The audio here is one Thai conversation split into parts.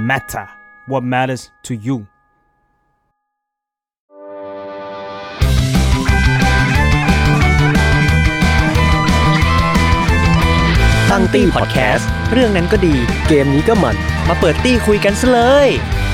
matter what matters to you ตั้งตี้พอดแคสต์เรื่องนั้นก็ดีเกมนี้ก็มันมาเปิดตี้คุยกันซะเลย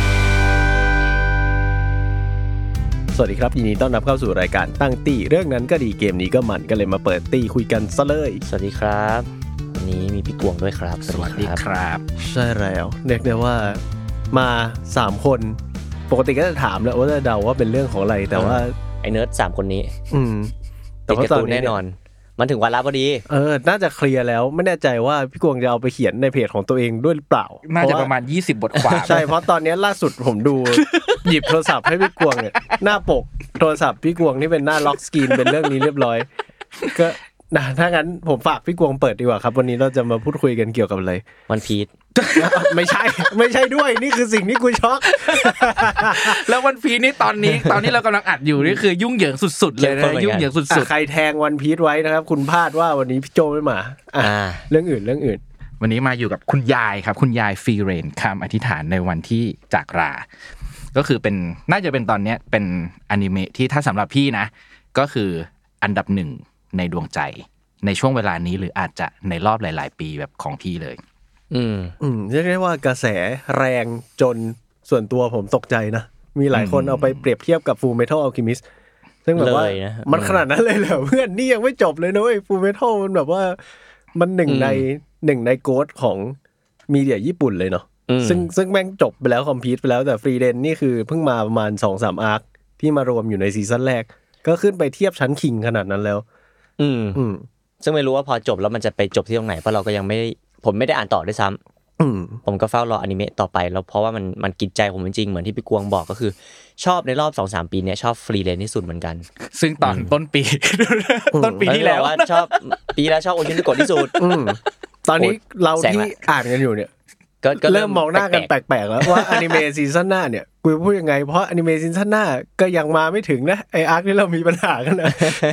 สวัสดีครับยินดีต้อนรับเข้าสู่รายการตั้งตี้เรื่องนั้นก็ดีเกมนี้ก็มันก็เลยมาเปิดตี้คุยกันซะเลยสวัสดีครับวันนี้มีพี่กวงด้วยครับสวัสดีครับใช่แล้วเรียกได้ว่ามา3คนปกติก็จะถามแล้วว่าจะเดาว่าเป็นเรื่องของอะไรแต่ว่าไอ้เนิร์ด3คนนี้แต่ว่าตอนนี้แน่นอนมันถึงวาระพอดีน่าจะเคลียร์แล้วไม่แน่ใจว่าพี่กวงจะเอาไปเขียนในเพจของตัวเองด้วยหรือเปล่าน่าจะประมาณ20บทความใช่เพราะตอนนี้ล่าสุดผมดู หยิบโทรศัพท์ให้พี่กวงเนี่ยหน้าปกโทรศัพท์พี่กวงนี่เป็นหน้าล็อกสกรีนเป็นเรื่องนี้เรียบร้อยก็ถ้างั้นผมฝากพี่กวงเปิดดีกว่าครับวันนี้เราจะมาพูดคุยกันเกี่ยวกับอะไรวันพีชไม่ใช่ด้วยนี่คือสิ่งที่กูช็อกแล้ววันพีชนี่ตอนนี้เรากำลังอัดอยู่นี่คือยุ่งเหยิงสุดๆเลยนะยุ่งเหยิงสุดๆใครแทงวันพีชไว้นะครับคุณพลาดว่าวันนี้พี่โจไม่มาเรื่องอื่นวันนี้มาอยู่กับคุณยายครับคุณยายฟรีเรนคำอธิษฐานในวันที่จากราก็คือเป็นน่าจะเป็นตอนนี้เป็นอนิเมะที่ถ้าสำหรับพี่นะก็คืออันดับ1ในดวงใจในช่วงเวลานี้หรืออาจจะในรอบหลายๆปีแบบของพี่เลยเรียกได้ว่ากระแสแรงจนส่วนตัวผมตกใจนะมีหลายคนเอาไปเปรียบเทียบกับ Full Metal Alchemist ซึ่งแบบว่ามันขนาดนั้นเลยเหรอเพื่อนนี่ยังไม่จบเลยนะเว้ย Full Metal มันแบบว่ามันหนึ่งในโกดของมีเดียญี่ปุ่นเลยเนาะซึ่งแม่งจบไปแล้วคอมพลีทไปแล้วแต่ฟรีเดนนี่คือเพิ่งมาประมาณ 2-3 อาร์คที่มารวมอยู่ในซีซั่นแรกก็ขึ้นไปเทียบชั้นคิงขนาดนั้นแล้วซึ่งไม่รู้ว่าพอจบแล้วมันจะไปจบที่ตรงไหนเพราะเราก็ยังไม่ผมไม่ได้อ่านต่อด้วยซ้ำผมก็เฝ้ารออนิเมะต่อไปแล้วเพราะว่ามันกินใจผมจริงๆเหมือนที่พี่กวงบอกก็คือชอบในรอบ 2-3 ปีเนี้ยชอบฟรีแลนซ์ที่สุดเหมือนกันซึ่งตอนต้นปีที่แล้วว่าชอบปีแล้วชอบโอชินโกะที่สุดตอนนี้เราที่อ่านกันอยู่เนี่ยก็เริ่มมองหน้ากันแปลกๆแล้วว่าอนิเมะซีซั่นหน้าเนี่ยกูพูดยังไงเพราะอนิเมะซีซั่นหน้าก็ยังมาไม่ถึงนะไออาร์คที่เรามีปัญหากันนะ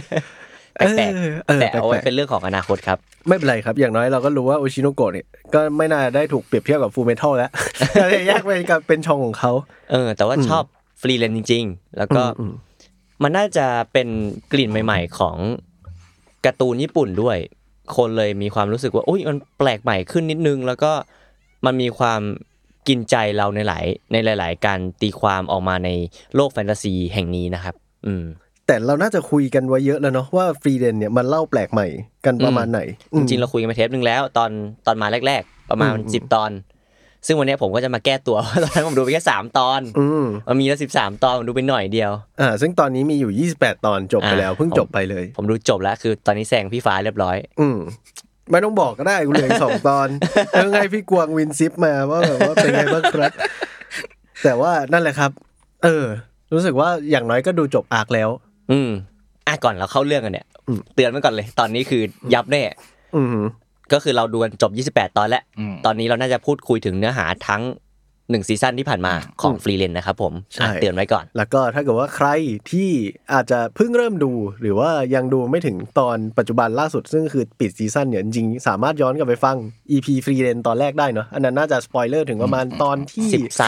แต่เอาไว้เป็นเรื่องของอนาคตครับไม่เป็นไรครับอย่างน้อยเราก็รู้ว่าโอชิโนโกะเนี่ยก็ไม่น่าได้ถูกเปรียบเทียบกับฟูลเมทัลแล้วแยกไปกับเป็นช่องของเขาแต่ว่าชอบฟรีแลนซ์จริงๆแล้วก็มันน่าจะเป็นกลิ่นใหม่ๆของการ์ตูนญี่ปุ่นด้วยคนเลยมีความรู้สึกว่าโอ้ยมันแปลกใหม่ขึ้นนิดนึงแล้วก็มันมีความกินใจเราในหลายการตีความออกมาในโลกแฟนตาซีแห่งนี้นะครับแต่เราน่าจะคุยกันไว้เยอะแล้วเนาะว่าฟรีเดนเนี่ยมันเล่าแปลกใหม่กันประมาณไหนจริงๆเราคุยกันไปเทปนึงแล้วตอนมาแรกๆประมาณ10ตอนซึ่งวันนี้ผมก็จะมาแก้ตัวเพราะตอนนั้นผมดูไปแค่3ตอนมันมีแล้ว13ตอนผมดูไปหน่อยเดียวซึ่งตอนนี้มีอยู่28ตอนจบไปแล้วเพิ่งจบไปเลยผมดูจบแล้วคือตอนนี้แซงพี่ฟ้าเรียบร้อยไม่ต้องบอกก็ได้กูเหลือ2ตอนแล้วให้พี่กวางวินซิปมาว่าแบบว่าเป็นไงบ้างครับแต่ว่านั่นแหละครับรู้สึกว่าอย่างน้อยก็ดูจบอาร์คแล้วก่อนเราเข้าเรื่องกันเนี่ยเตือนไว้ก่อนเลยตอนนี้คือยับแน่ก็คือเราดูกันจบ28ตอนแล้วตอนนี้เราน่าจะพูดคุยถึงเนื้อหาทั้ง1ซีซั่นที่ผ่านมาของฟรีแลนซ์นะครับผมเตือนไว้ก่อนแล้วก็ถ้าเกิดว่าใครที่อาจจะเพิ่งเริ่มดูหรือว่ายังดูไม่ถึงตอนปัจจุบันล่าสุดซึ่งคือปิดซีซั่นเนี่ยจริงๆสามารถย้อนกลับไปฟัง EP ฟรีแลนซ์ตอนแรกได้เนาะอันนั้นน่าจะสปอยเลอร์ถึงประมาณตอนที่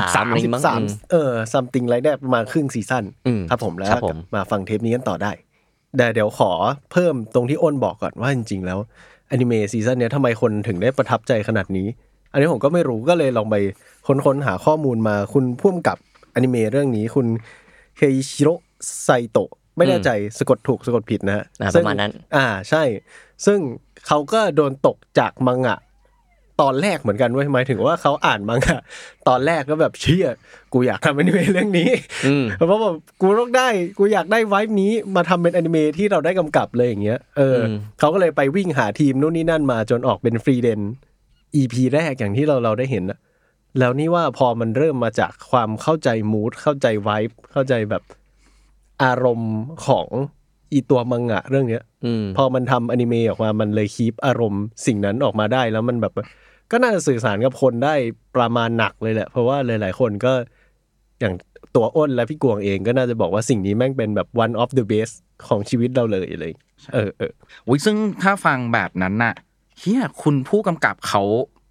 13 something like that ประมาณครึ่งซีซั่นครับผมแล้วมาฟังเทปนี้กันต่อได้เดี๋ยวขอเพิ่มตรงที่อ้นบอกก่อนว่าจริงๆแล้วอนิเมะซีซั่นเนี้ยทำไมคนถึงได้ประทับใจขนาดนี้อันนี้ผมก็ไม่รู้ก็เลยลองไปค้นหาข้อมูลมาคุณผู้กำกับอนิเมะเรื่องนี้คุณเคอิชิโร่ไซโตะไม่แน่ใจสะกดถูกสะกดผิดนะฮะประมาณนั้นใช่ซึ่งเขาก็โดนตกจากมังงะตอนแรกเหมือนกันเว้ยหมายถึงว่าเขาอ่านมังงะตอนแรกก็แบบเชี่ยกูอยากทำอนิเมะเรื่องนี้เพราะแบบกูอยากได้ไวบ์นี้มาทำเป็นอนิเมะที่เราได้กำกับเลยอย่างเงี้ยเขาก็เลยไปวิ่งหาทีมนู่นนี่นั่นมาจนออกเป็นฟรีแลนซ์ EP แรกอย่างที่เราได้เห็นแล้วนี่ว่าพอมันเริ่มมาจากความเข้าใจมูดเข้าใจไวบ์เข้าใจแบบอารมณ์ของอีตัวมังงะเรื่องเนี้ยพอมันทำอนิเมะออกมามันเลยคีปอารมณ์สิ่งนั้นออกมาได้แล้วมันแบบก็น่าจะสื่อสารกับคนได้ประมาณหนักเลยแหละเพราะว่าหลายๆคนก็อย่างตัวอ้นและพี่กวงเองก็น่าจะบอกว่าสิ่งนี้แม่งเป็นแบบ one of the best ของชีวิตเราเลยซึ่งถ้าฟังแบบนั้นน่ะเฮียคุณผู้กำกับเขา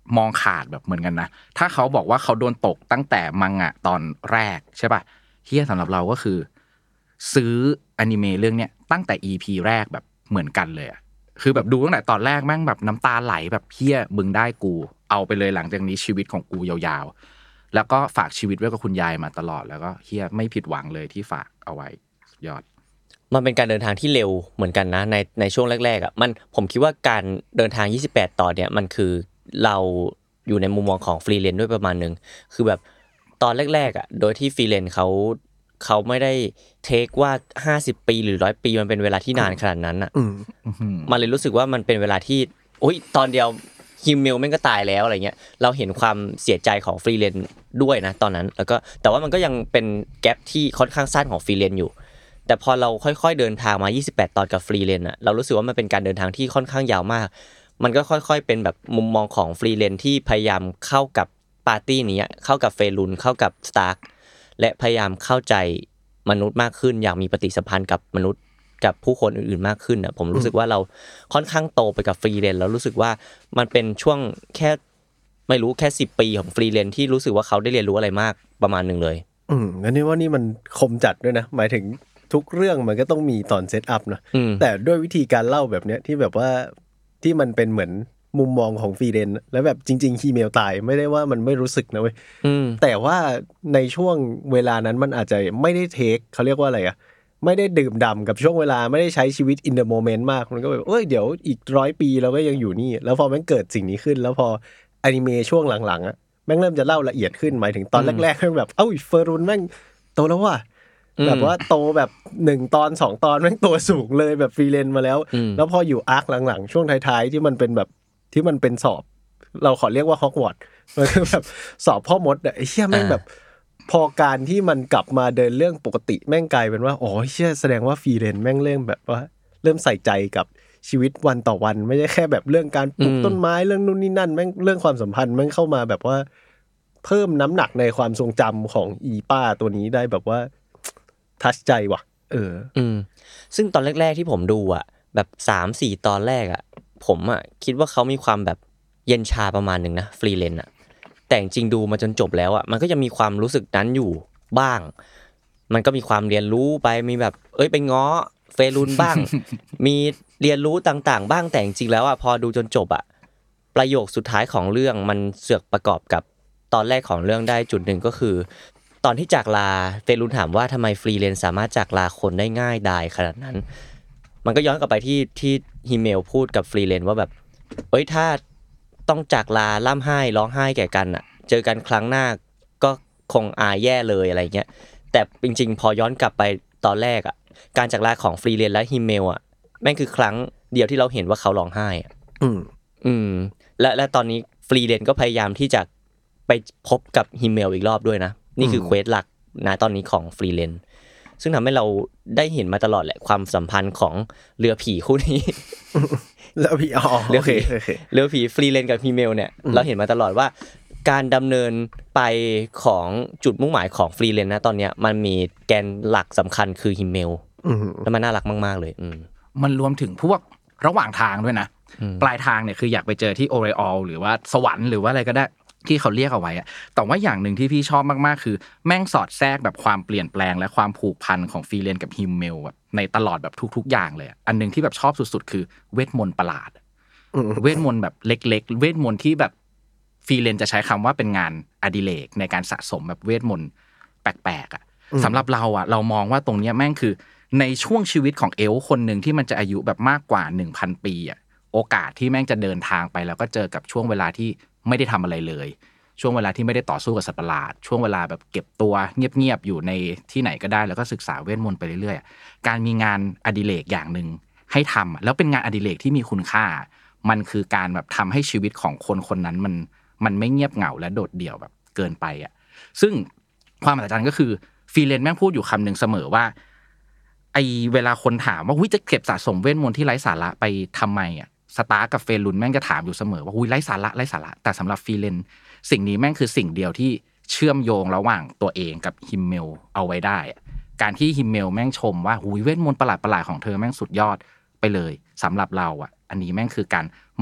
มองขาดแบบเหมือนกันนะถ้าเขาบอกว่าเขาโดนตกตั้งแต่มังงะตอนแรกใช่ป่ะเฮียสำหรับเราก็คือซื้ออนิเมะเรื่องเนี้ยตั้งแต่ EP แรกแบบเหมือนกันเลยอะคือแบบดูตั้งแต่ตอนแรกแม่งแบบน้ำตาไหลแบบเฮียมึงได้กูเอาไปเลยหลังจากนี้ชีวิตของกูยาวๆแล้วก็ฝากชีวิตไว้กับคุณยายมาตลอดแล้วก็เฮียไม่ผิดหวังเลยที่ฝากเอาไว้ยอดมันเป็นการเดินทางที่เร็วเหมือนกันนะในช่วงแรกๆอ่ะผมคิดว่าการเดินทาง28ตอนเนี่ยมันคือเราอยู่ในมุมมองของฟรีแลนซ์ด้วยประมาณนึงคือแบบตอนแรกๆอ่ะโดยที่ฟรีแลนซ์เขาไม่ได้เทคว่า50ปีหรือ100ปีมันเป็นเวลาที่นานขนาดนั้นอ่ะมันเลยรู้สึกว่ามันเป็นเวลาที่โอ๊ยตอนเดียวฮิมเมลแม่งก็ตายแล้วอะไรเงี้ยเราเห็นความเสียใจของฟรีแลนซ์ด้วยนะตอนนั้นแล้วก็แต่ว่ามันก็ยังเป็นแกปที่ค่อนข้างสั้นของฟรีแลนซ์อยู่แต่พอเราค่อยๆเดินทางมา28ตอนกับฟรีแลนซ์อ่ะเรารู้สึกว่ามันเป็นการเดินทางที่ค่อนข้างยาวมากมันก็ค่อยๆเป็นแบบมุมมองของฟรีแลนซ์ที่พยายามเข้ากับปาร์ตี้นี้เข้ากับเฟรุนเข้ากับสตาร์คและพยายามเข้าใจมนุษย์มากขึ้นอยากมีปฏิสัมพันธ์กับมนุษย์กับผู้คนอื่นๆมากขึ้นอ่ะผมรู้สึกว่าเราค่อนข้างโตไปกับฟรีแลนซ์แล้วรู้สึกว่ามันเป็นช่วงแค่ไม่รู้แค่10ปีของฟรีแลนซ์ที่รู้สึกว่าเขาได้เรียนรู้อะไรมากประมาณนึงเลยงั้นนี่ว่านี่มันคมจัดด้วยนะหมายถึงทุกเรื่องมันก็ต้องมีตอนเซตอัพนะแต่ด้วยวิธีการเล่าแบบเนี้ยที่แบบว่าที่มันเป็นเหมือนมุมมองของฟรีแลนซ์แล้วแบบจริงๆฮีเมลตายไม่ได้ว่ามันไม่รู้สึกนะเว้ยแต่ว่าในช่วงเวลานั้นมันอาจจะไม่ได้เทคเขาเรียกว่าอะไรอะไม่ได้ดื่มด่ำกับช่วงเวลาไม่ได้ใช้ชีวิต in the moment มากมันก็แบบเดี๋ยวอีก100 ปีเราก็ยังอยู่นี่แล้วพอมันเกิดสิ่งนี้ขึ้นแล้วพออนิเมะช่วงหลังๆอะแม่งเริ่มจะเล่าละเอียดขึ้นหมายถึงตอนแรกๆแม่งแบบเฟอร์รุนแม่งโตแล้วว่ะแบบว่าโตแบบ1ตอน2ตอนแม่งตัวสูงเลยแบบฟรีแลนซ์มาแล้วแล้วพออยู่อาร์คหลังๆช่วงท้ายๆที่มันเป็นแบบที่มันเป็นสอบเราขอเรียกว่าฮอกวอตส์มันคือแบบสอบพ่อมดไอ้เหี้ยแม่งแบบพอการที่มันกลับมาเดินเรื่องปกติแม่งกลายเป็นว่าอ๋อเหี้ยแสดงว่าฟรีแลนซ์แม่งเริ่มแบบว่าเริ่มใส่ใจกับชีวิตวันต่อวันไม่ใช่แค่แบบเรื่องการปลูกต้นไม้เรื่องนู่นนี่นั่นแม่งเรื่องความสัมพันธ์แม่งเข้ามาแบบว่าเพิ่มน้ำหนักในความทรงจำของอีป้าตัวนี้ได้แบบว่าทัชใจว่ะซึ่งตอนแรกๆที่ผมดูอ่ะแบบ3-4ตอนแรกอ่ะผมอ่ะคิดว่าเขามีความแบบเย็นชาประมาณนึงนะฟรีแลนซ์อ่ะแต่จริงดูมาจนจบแล้วอ่ะมันก็จะมีความรู้สึกนั้นอยู่บ้างมันก็มีความเรียนรู้ไปมีแบบไปง้อเฟรุนบ้าง มีเรียนรู้ต่างๆบ้างแต่จริงๆแล้วอ่ะพอดูจนจบอ่ะประโยคสุดท้ายของเรื่องมันเสือกประกอบกับตอนแรกของเรื่องได้จุดนึงก็คือตอนที่จากลาเฟรุนถามว่าทำไมฟรีแลนซ์สามารถจากลาคนได้ง่ายดายขนาดนั้นมันก็ย้อนกลับไปที่ฮีเมลพูดกับฟรีแลนซ์ว่าแบบถ้าต้องจากลาล่ำไห้ร้องไห้แก่กันอ่ะเจอกันครั้งหน้าก็คงอายแย่เลยอะไรเงี้ยแต่จริงๆพอย้อนกลับไปตอนแรกอ่ะการจากลาของฟรีแลนซ์และฮีเมลอ่ะแม่งคือครั้งเดียวที่เราเห็นว่าเขาร้องไห้อ่ะและตอนนี้ฟรีแลนซ์ก็พยายามที่จะไปพบกับฮีเมลอีกรอบด้วยนะนี่คือเควสหลักนะตอนนี้ของฟรีแลนซ์ซึ่งทำให้เราได้เห็นมาตลอดแหละความสัมพันธ์ของเรือผีคู่นี้เรือผีเรือผีฟรีแลนซ์กับฮีเมลเนี่ยเราเห็นมาตลอดว่าการดำเนินไปของจุดมุ่งหมายของฟรีแลนซ์นะตอนเนี้ยมันมีแกนหลักสำคัญคือฮีเมลแล้วมันน่ารักมากๆเลยมันรวมถึงพวกระหว่างทางด้วยนะปลายทางเนี่ยคืออยากไปเจอที่โอเรอลหรือว่าสวรรค์หรือว่าอะไรก็ได้ที่เขาเรียกเอาไว้อะแต่ว่าอย่างหนึ่งที่พี่ชอบมากๆคือแม่งสอดแทรกแบบความเปลี่ยนแปลงและความผูกพันของฟรีแลนซ์กับฮิมเมลแบบในตลอดแบบทุกๆอย่างเลยอันนึงที่แบบชอบสุดๆคือเวทมนต์ประหลาดเวทมนต์แบบเล็กๆเวทมนต์ที่แบบฟรีแลนซ์จะใช้คำว่าเป็นงานอดิเรกในการสะสมแบบเวทมนต์แปลกๆอ่ะสำหรับเราอ่ะเรามองว่าตรงนี้แม่งคือในช่วงชีวิตของเอลฟ์คนนึงที่มันจะอายุแบบมากกว่า 1,000 ปีอ่ะโอกาสที่แม่งจะเดินทางไปแล้วก็เจอกับช่วงเวลาที่ไม่ได้ทำอะไรเลยช่วงเวลาที่ไม่ได้ต่อสู้กับสัตว์ประหลาดช่วงเวลาแบบเก็บตัวเงียบๆอยู่ในที่ไหนก็ได้แล้วก็ศึกษาเวทมนต์ไปเรื่อยๆการมีงานอดิเรกอย่างนึงให้ทำแล้วเป็นงานอดิเรกที่มีคุณค่ามันคือการแบบทำให้ชีวิตของคนคนนั้นมันไม่เงียบเหงาและโดดเดี่ยวแบบเกินไปอ่ะซึ่งความอัศจรรย์ก็คือฟรีแลนซ์แม่งพูดอยู่คำนึงเสมอว่าไอเวลาคนถามว่าจะเก็บสะสมเวทมนต์ที่ไร้สาระไปทำไมอ่ะสตาร์กับเฟรุนแม่งจะถามอยู่เสมอว่าไร้สาระแต่สำหรับฟรีแลนซ์สิ่งนี้แม่งคือสิ่งเดียวที่เชื่อมโยงระหว่างตัวเองกับฮิมเมลเอาไว้ได้การที่ฮิมเมลแม่งชมว่าเวทมนต์ประหลาดของเธอแม่งสุดยอดไปเลยสำหรับเราอ่ะอันนี้แม่งคือการมอบ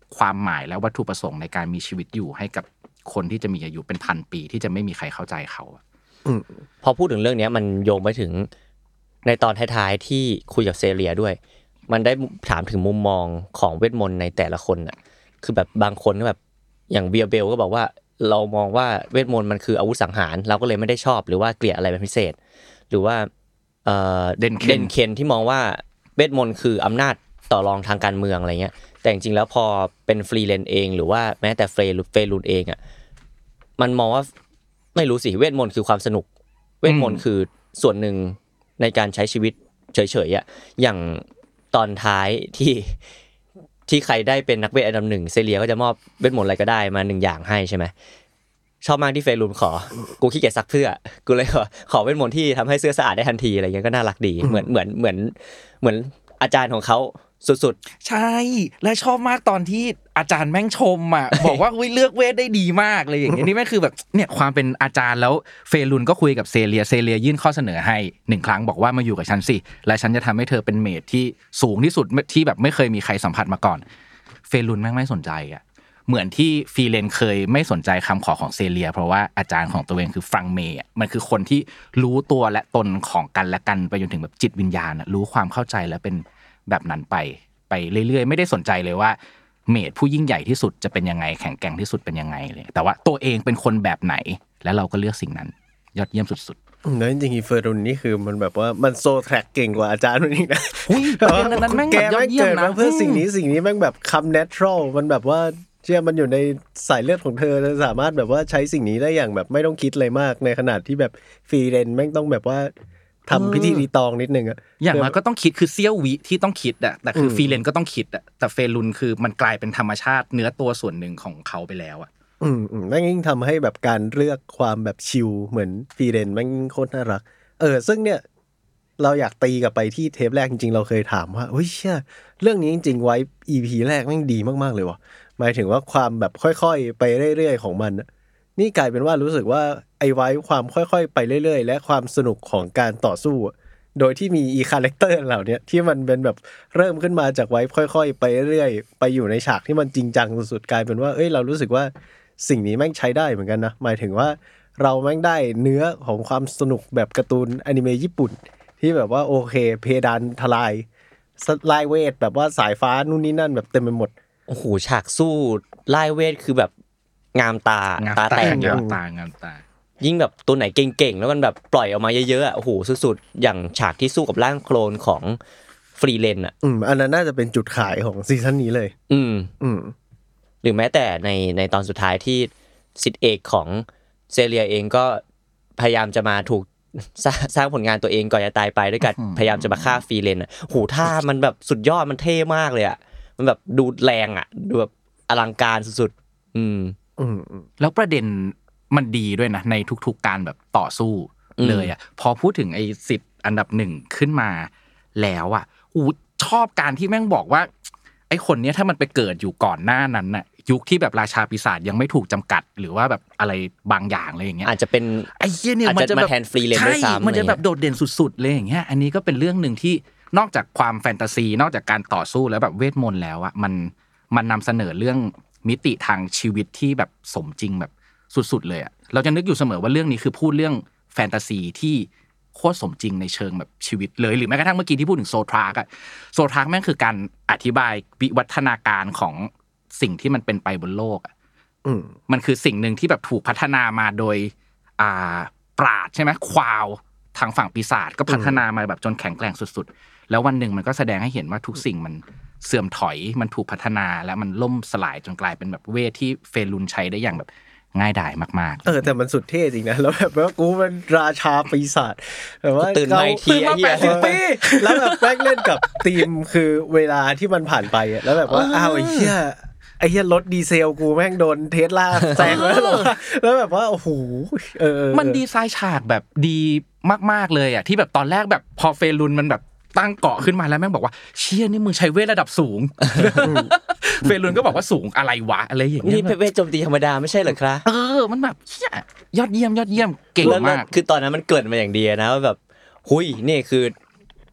ความหมายและวัตถุประสงค์ในการมีชีวิตอยู่ให้กับคนที่จะมีอายุเป็นพันปีที่จะไม่มีใครเข้าใจเขาพอพูดถึงเรื่องนี้มันโยงไปถึงในตอนท้ายๆที่คุยกับเซเลียด้วยมันได้ถามถึงมุมมองของเวทมนต์ในแต่ละคนน่ะคือแบบบางคนก็แบบอย่างเบียร์เบลก็บอกว่าเรามองว่าเวทมนต์มันคืออาวุธสังหารเราก็เลยไม่ได้ชอบหรือว่าเกลียดอะไรเป็นพิเศษหรือว่าเดนเคนที่มองว่าเวทมนต์คืออำนาจต่อรองทางการเมืองอะไรเงี้ยแต่จริงๆแล้วพอเป็นฟรีแลนซ์เองหรือว่าแม้แต่เฟรลูนเองอ่ะมันมองว่าไม่รู้สิเวทมนต์คือความสนุกเวทมนต์คือส่วนหนึ่งในการใช้ชีวิตเฉยๆอ่ะอย่างตอนท้ายที่ใครได้เป็นนักเวทอันดับหนึ่งเซเลียก็จะมอบเวทมนต์อะไรก็ได้มา1อย่างให้ใช่ไหมชอบมากที่เฟรูนขอกูขี้เกียจซักเสื้อกูเลยขอเวทมนต์ที่ทำให้เสื้อสะอาดได้ทันทีอะไรเงี้ยก็น่ารักดีเหมือนอาจารย์ของเขาสุดๆใช่และชอบมากตอนที่อาจารย์แม่งชมอ่ะ บอกว่าเลือกเวทได้ดีมากเลยอย่างเงี้ยนี่แม่งคือแบบเนี่ยความเป็นอาจารย์แล้วเฟรุนก็คุยกับเซเลียยื่นข้อเสนอให้1ครั้งบอกว่ามาอยู่กับฉันสิและฉันจะทำให้เธอเป็นเมจที่สูงที่สุดที่แบบไม่เคยมีใครสัมผัสมาก่อนเฟรุนแม่งไม่สนใจอ่ะเหมือนที่ฟีเลนเคยไม่สนใจคำขอของเซเลียเพราะว่าอาจารย์ของตัวเองคือฟรังเมย์มันคือคนที่รู้ตัวและตนของกันและกันไปจนถึงแบบจิตวิญญาณรู้ความเข้าใจและเป็นแบบนั้นไปเรื่อยๆไม่ได้สนใจเลยว่าเมจผู้ยิ่งใหญ่ที่สุดจะเป็นยังไงแข็งแกร่งที่สุดเป็นยังไงเลยแต่ว่าตัวเองเป็นคนแบบไหนและเราก็เลือกสิ่งนั้นยอดเยี่ยมสุดๆแล้วจริงๆเฟรุนนี่คือมันแบบว่ามันโซแทร็กเก่งกว่าอาจารย์มันอีกนะนั้นแม่งยอดเยี่ยมนะเพื่อสิ่งนี้แม่งแบบคำเนเชอรัลมันแบบว่าเชื่อมันอยู่ในสายเลือดของเธอสามารถแบบว่าใช้สิ่งนี้ได้อย่างแบบไม่ต้องคิดอะไรมากในขนาดที่แบบฟรีเรนแม่งต้องแบบว่าทำพิธีรีตองนิดนึงอะอย่างน้อยก็ต้องคิดคือเสี้ยววิที่ต้องคิดอะแต่คือฟรีเลนก็ต้องคิดอะแต่เฟรุนคือมันกลายเป็นธรรมชาติเนื้อตัวส่วนหนึ่งของเขาไปแล้วอะแม่งยิ่งทำให้แบบการเลือกความแบบชิลเหมือนฟรีเลนแม่งโคตรน่ารักซึ่งเนี่ยเราอยากตีกลับไปที่เทปแรกจริงๆเราเคยถามว่าเฮ้ยเชี่ยเรื่องนี้จริงๆไว้ EP แรกแม่งดีมากๆเลยวะหมายถึงว่าความแบบค่อยๆไปเรื่อยๆของมันนี่กลายเป็นว่ารู้สึกว่าไอ้ไว้ความค่อยๆไปเรื่อยๆและความสนุกของการต่อสู้โดยที่มีอีคาแรคเตอร์เหล่านี้ที่มันเป็นแบบเริ่มขึ้นมาจากไว้ค่อยๆไปเรื่อยๆไปอยู่ในฉากที่มันจริงจังสุดๆกลายเป็นว่าเรารู้สึกว่าสิ่งนี้แม่งใช้ได้เหมือนกันนะหมายถึงว่าเราแม่งได้เนื้อของความสนุกแบบการ์ตูนอนิเมะญี่ปุ่นที่แบบว่าโอเคเพดานทลายลายเวทแบบว่าสายฟ้านู่นนี่นั่นแบบเต็มไปหมดโอ้โหฉากสู้ลายเวทคือแบบงามตาแตกงามตายิ่งแบบตัวไหนเก่งๆแล้วมันแบบปล่อยออกมาเยอะๆโอ้โหสุดๆอย่างฉากที่สู้กับร่างโคลนของฟรีเลนอันนั้นน่าจะเป็นจุดขายของซีซั่นนี้เลยหรือแม้แต่ในตอนสุดท้ายที่ศิษย์เอกของเซเลียเองก็พยายามจะมาถูกสร้างผลงานตัวเองก่อนจะตายไปด้วยกันพยายามจะมาฆ่าฟรีเลนโหท่ามันแบบสุดยอดมันเท่มากเลยอ่ะมันแบบดูแรงอ่ะดูแบบอลังการสุดๆแล้วประเด็นมันดีด้วยนะในทุกๆการแบบต่อสู้เลยอ่ะพอพูดถึงไอ้10อันดับ1ขึ้นมาแล้วอ่ะชอบการที่แม่งบอกว่าไอ้คนเนี้ยถ้ามันไปเกิดอยู่ก่อนหน้านั้นน่ะยุคที่แบบราชาปีศาจยังไม่ถูกจำกัดหรือว่าแบบอะไรบางอย่างอะไรอย่างเงี้ยอาจจะเป็นไอ้เหี้ยเนี่ยมันจะแบบแทนฟรีเลนด้วยซ้ำมันจะแบบโดดเด่นสุดๆเลยอย่างเงี้ยอันนี้ก็เป็นเรื่องนึงที่นอกจากความแฟนตาซีนอกจากการต่อสู้แล้วแบบเวทมนต์แล้วอ่ะมันนำเสนอเรื่องมิติทางชีวิตที่แบบสมจริงแบบสุดๆเลยอ่ะเราจะนึกอยู่เสมอว่าเรื่องนี้คือพูดเรื่องแฟนตาซีที่โคตรสมจริงในเชิงแบบชีวิตเลยหรือแม้กระทั่งเมื่อกี้ที่พูดถึงโซทราร์กอะโซทราร์กแม่งคือการอธิบายวิวัฒนาการของสิ่งที่มันเป็นไปบนโลกอ่ะมันคือสิ่งหนึ่งที่แบบถูกพัฒนามาโดยปราชญ์ใช่ไหมควาวทางฝั่งปีศาจก็พัฒนามาแบบจนแข็งแกร่งสุดๆแล้ววันหนึ่งมันก็แสดงให้เห็นว่าทุกสิ่งมันเสื่อมถอยมันถูกพัฒนาแล้วมันล่มสลายจนกลายเป็นแบบเวทที่เฟรุนใช้ได้อย่างแบบง่ายดายมากๆแต่มันสุดเท่จริงนะแล้วแบบว่ากูเป็นราชาปีศาจแบบว่าตื่นมา 80 ปีแล้วแบบแม่งเล่นกับธีมคือเวลาที่มันผ่านไปแล้วแบบว่าอ้าวไอ้เหี้ยรถดีเซลกูแม่งโดนเทสลาแซงแล้วแบบว่าโอ้โหมันดีไซน์ฉากแบบดีมากๆเลยอ่ะที่แบบตอนแรกแบบพอเฟรุนมันแบบตั้งเกาะขึ้นมาแล้วแม่งบอกว่าเชี่ยนี่มึงใช้เวทระดับสูงเฟรุนก็บอกว่าสูงอะไรวะอะไรอย่างเงี้ยนี่เวทโจมตีธรรมดาไม่ใช่เหรอครับมันแบบเชี่ยยอดเยี่ยมเก่งมากคือตอนนั้นมันเกิดมาอย่างดีนะว่าแบบหุยนี่คือ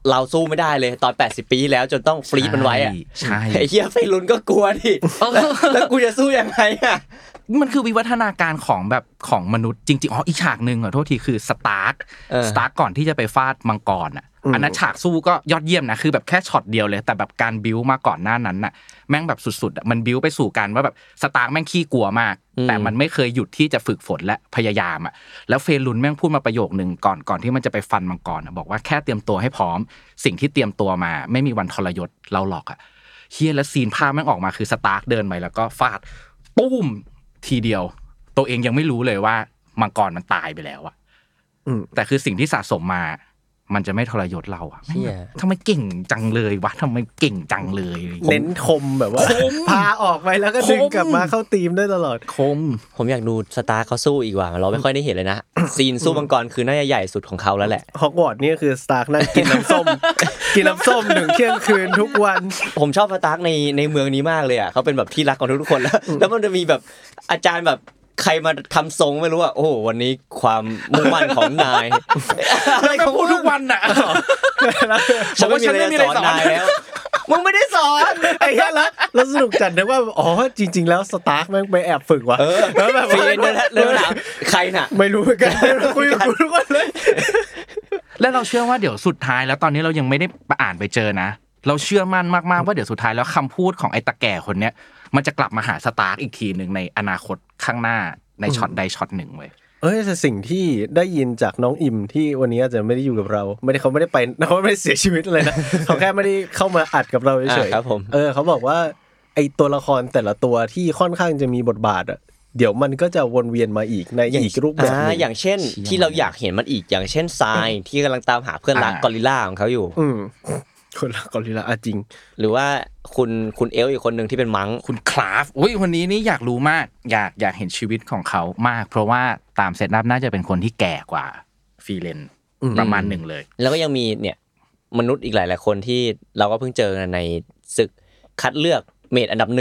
เราสู้ไม่ได้เลยตอน80ปีแล้วจนต้องฟรีดมันไว้อ่ะใช่ไอ้เหี้ยเฟรุนก็กลัวดิแล้วกูจะสู้ยังไงอ่ะมันคือวิวัฒนาการของแบบของมนุษย์จริงๆอีกฉากนึงขอโทษทีคือสตาร์คก่อนที่จะไปฟาดมังกรอ่ะอันนั้นฉากสู้ก็ยอดเยี่ยมนะคือแบบแค่ช็อตเดียวเลยแต่แบบการบิ้วมาก่อนหน้านั้นน่ะแม่งแบบสุดๆมันบิ้วไปสู่กันว่าแบบสตาร์คแม่งขี้กลัวมากแต่มันไม่เคยหยุดที่จะฝึกฝนและพยายามอ่ะแล้วเฟรุนแม่งพูดมาประโยคนึงก่อนที่มันจะไปฟันมังกรบอกว่าแค่เตรียมตัวให้พร้อมสิ่งที่เตรียมตัวมาไม่มีวันทรยศเราหรอกอ่ะเฮียแล้วซีนภาพแม่งออกมาคือสตาร์คเดินไปแล้วก็ฟาดปุ้มทีเดียวตัวเองยังไม่รู้เลยว่ามังกรมันตายไปแล้วอ่ะแต่คือสิ่งที่สะสมมามันจะไม่ทรยศเราอ่ะทำไมเก่งจังเลยวะทำไมเก่งจังเลยเน้นคมแบบว่าพาออกไปแล้วก็ดึงกลับมาเข้าธีมได้ตลอดคมผมอยากดูสตาร์เขาสู้อีกว่าเราไม่ค่อยได้เห็นเลยนะซีนสู้มังกรคือน่าจะใหญ่สุดของเขาแล้วแหละฮอกวอตส์นี่คือสตาร์นั่งกินน้ำส้มถึงเที่ยงคืนทุกวันผมชอบสตาร์ในเมืองนี้มากเลยอ่ะเขาเป็นแบบที่รักของทุกคนแล้วมันจะมีแบบอาจารย์แบบใครมาทำทรงไม่รู้อ่ะโอ้วันนี้ความมุ่งมั่นของนายอะไรเขาพูดทุกวันอ่ะฉันไม่มีอะไรสอนนายแล้วมึงไม่ได้สอนไอ้เหี้ยแล้วสนุกจัดนะว่าอ๋อจริงๆแล้วสตาร์คแม่งไปแอบฝึกว่ะแล้วแบบฟรีเลยถามใครน่ะไม่รู้เหมือนกันคุยกับกูทุกคนเลยแล้วเราเชื่อว่าเดี๋ยวสุดท้ายแล้วตอนนี้เรายังไม่ได้อ่านไปเจอนะเราเชื่อมั่นมากๆว่าเดี๋ยวสุดท้ายแล้วคำพูดของไอ้ตาแก่คนเนี้ยมันจะกลับมาหาสตาร์คอีกทีนึงในอนาคตข้างหน้าในช็อตใดช็อตหนึ่งเว้ยแต่สิ่งที่ได้ยินจากน้องอิมที่วันนี้อาจจะไม่ได้อยู่กับเราเขาไม่ได้ไปเขาไม่ได้เสียชีวิตเลยนะเขาแค่ไม่ได้เข้ามาอัดกับเราเฉยๆครับผมเขาบอกว่าไอ้ตัวละครแต่ละตัวที่ค่อนข้างจะมีบทบาทอ่ะเดี๋ยวมันก็จะวนเวียนมาอีกในอีกรูปแบบนึงอย่างเช่นที่เราอยากเห็นมันอีกอย่างเช่นทรายที่กำลังตามหาเพื่อนรักกอริลลาของเขาอยู่คนละกอริลลาจริงหรือว่าคุณเอลอีกคนนึงที่เป็นมังคุณคลาฟคนนี้นี่อยากรู้มากอยากเห็นชีวิตของเขามากเพราะว่าตามเซตอัพน่าจะเป็นคนที่แก่กว่าฟีเลนประมาณหนึ่งเลยแล้วก็ยังมีเนี่ยมนุษย์อีกหลายๆคนที่เราก็เพิ่งเจอกันในศึกคัดเลือกเมดอันดับ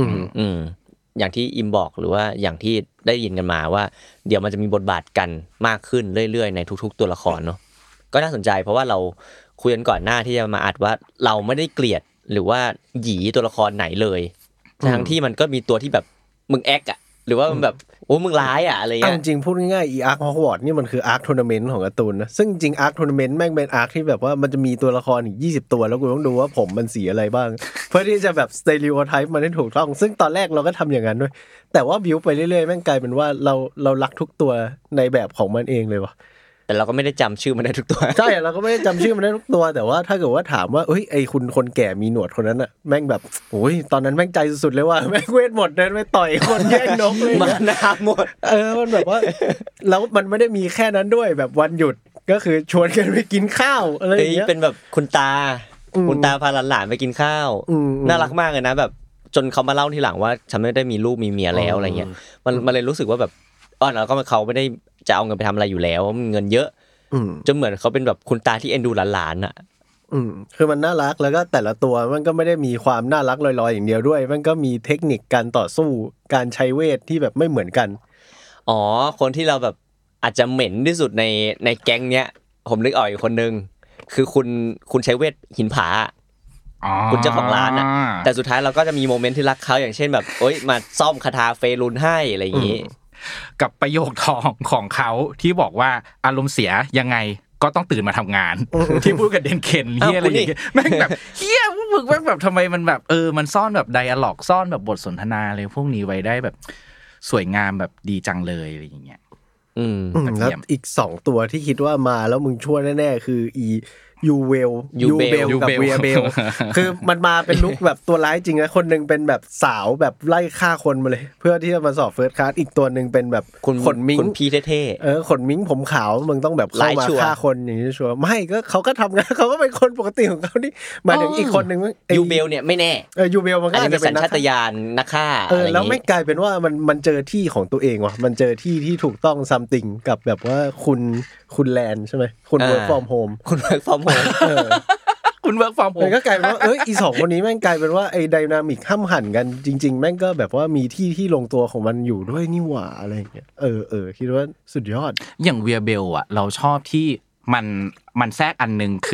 1อย่างที่อิมบอกหรือว่าอย่างที่ได้ยินกันมาว่าเดี๋ยวมันจะมีบทบาทกันมากขึ้นเรื่อยๆในทุกๆตัวละครเนาะก็น่าสนใจเพราะว่าเราคุยกันก่อนหน้าที่จะมาอัดว่าเราไม่ได้เกลียดหรือว่าหยีตัวละครไหนเลยทั้งที่มันก็มีตัวที่แบบมึงแอคอ่ะหรือว่ามันแบบโอ้มึงร้ายอ่ะอะไรเงี้ยจริงๆพูดง่ายๆอีอาร์คฮอกวอตส์นี่มันคืออาร์คทัวร์นาเมนต์ของการ์ตูนนะซึ่งจริงอาร์คทัวร์นาเมนต์แม่งเป็นอาร์คที่แบบว่ามันจะมีตัวละครอีก20ตัวแล้วกูต้องดูว่าผมมันสีอะไรบ้างเพื่อที่จะแบบสเตอริโอไทป์มันให้ถูกต้องซึ่งตอนแรกเราก็ทำอย่างนั้นด้วยแต่ว่าบิวไปเรื่อยๆแม่งกลายเป็นว่าเรารักทุกตัวในแบบของมันเองเลยว่ะแต่เราก็ไม่ได้จำชื่อมันได้ทุกตัวใช่เราก็ไม่ได้จำชื่อมันได้ทุกตัวแต่ว่าถ้าเกิดว่าถามว่าไอ้คุณคนแก่มีหนวดคนนั้นน่ะแม่งแบบโอ้ยตอนนั้นแม่งใจสุดๆเลยว่าแม่งเวทหมดเดินไปต่อยคนแย่งนกเลยมานาหมดมันแบบว่าแล้วมันไม่ได้มีแค่นั้นด้วยแบบวันหยุดก็คือชวนกันไปกินข้าวอะไรอย่างเงี้ยเป็นแบบคุณตาพาหลานๆไปกินข้าวน่ารักมากเลยนะแบบจนเขามาเล่าทีหลังว่าฉันไม่ได้มีลูกมีเมียแล้วอะไรเงี้ยมันเลยรู้สึกว่าแบบแล้วก็เขาไม่ได้จะเอาเงินไปทำอะไรอยู่แล้วเงินเยอะจนเหมือนเขาเป็นแบบคุณตาที่เอ็นดูหลานๆอ่ะคือมันน่ารักแล้วก็แต่ละตัวมันก็ไม่ได้มีความน่ารักลอยๆอย่างเดียวด้วยมันก็มีเทคนิคการต่อสู้การใช้เวทที่แบบไม่เหมือนกันคนที่เราแบบอาจจะเหม็นที่สุดในแก๊งเนี้ยผมนึกออกอีกคนนึงคือคุณใช้เวทหินผาคุณเจ้าของร้านอ่ะแต่สุดท้ายเราก็จะมีโมเมนต์ที่รักเขาอย่างเช่นแบบมาซ่อมคาถาเฟรุนให้อะไรอย่างงี้กับประโยคทองของเขาที่บอกว่าอารมณ์เสียยังไงก็ต้องตื่นมาทำงานที่พูดกับเดนเคนเฮียอะไรอย่างเงี้ยแม่งแบบเฮียพวกมึงแม่งแบบทำไมมันแบบมันซ่อนแบบไดอะล็อกซ่อนแบบบทสนทนาอะไรพวกนี้ไว้ได้แบบสวยงามแบบดีจังเลยอะไรอย่างเงี้ยแล้วอีก2ตัวที่คิดว่ามาแล้วมึงชั่วแน่ๆคือยูเบลกับเวียเบลคือมันมาเป็นลุคแบบตัวร้ายจริงนะคนนึงเป็นแบบสาวแบบไล่ฆ่าคนมาเลยเพื่อที่จะมาสอบเฟิร์สคลาสอีกตัวนึงเป็นแบบขนมิ้งคุณพี่เท่ๆขนมิ้งผมขาวมึงต้องแบบเข้ามาฆ่าคนอย่างนี้ชัวร์ไม่ก็เขาก็ทำงานเขาก็เป็นคนปกติของเขานี่มาถึงอีกคนนึงยูเบลเนี่ยไม่แน่ยูเบลมันก็อาจจะเป็นสัญชาตญาณนักฆ่าแล้วไม่กลายเป็นว่ามันเจอที่ของตัวเองว่ะมันเจอที่ที่ถูกต้องซัมติงกับแบบว่าคุณแลนใช่ไหมคุณ work from home คุณ work from home คุณเวิร์กฟอร์มมันก็กลายเป็นว่าอี2คนนี้แม่งกลายเป็นว่าไอ้ไดนามิกห้ำหั่นกันจริงๆแม่งก็แบบว่ามีที่ลงตัวของมันอยู่ด้วยนี่หว่าอะไรอย่างเงี้ยคิดว่าสุดยอดอย่างเวียเบลอ่ะเราชอบที่มันแทรกอันนึงคือ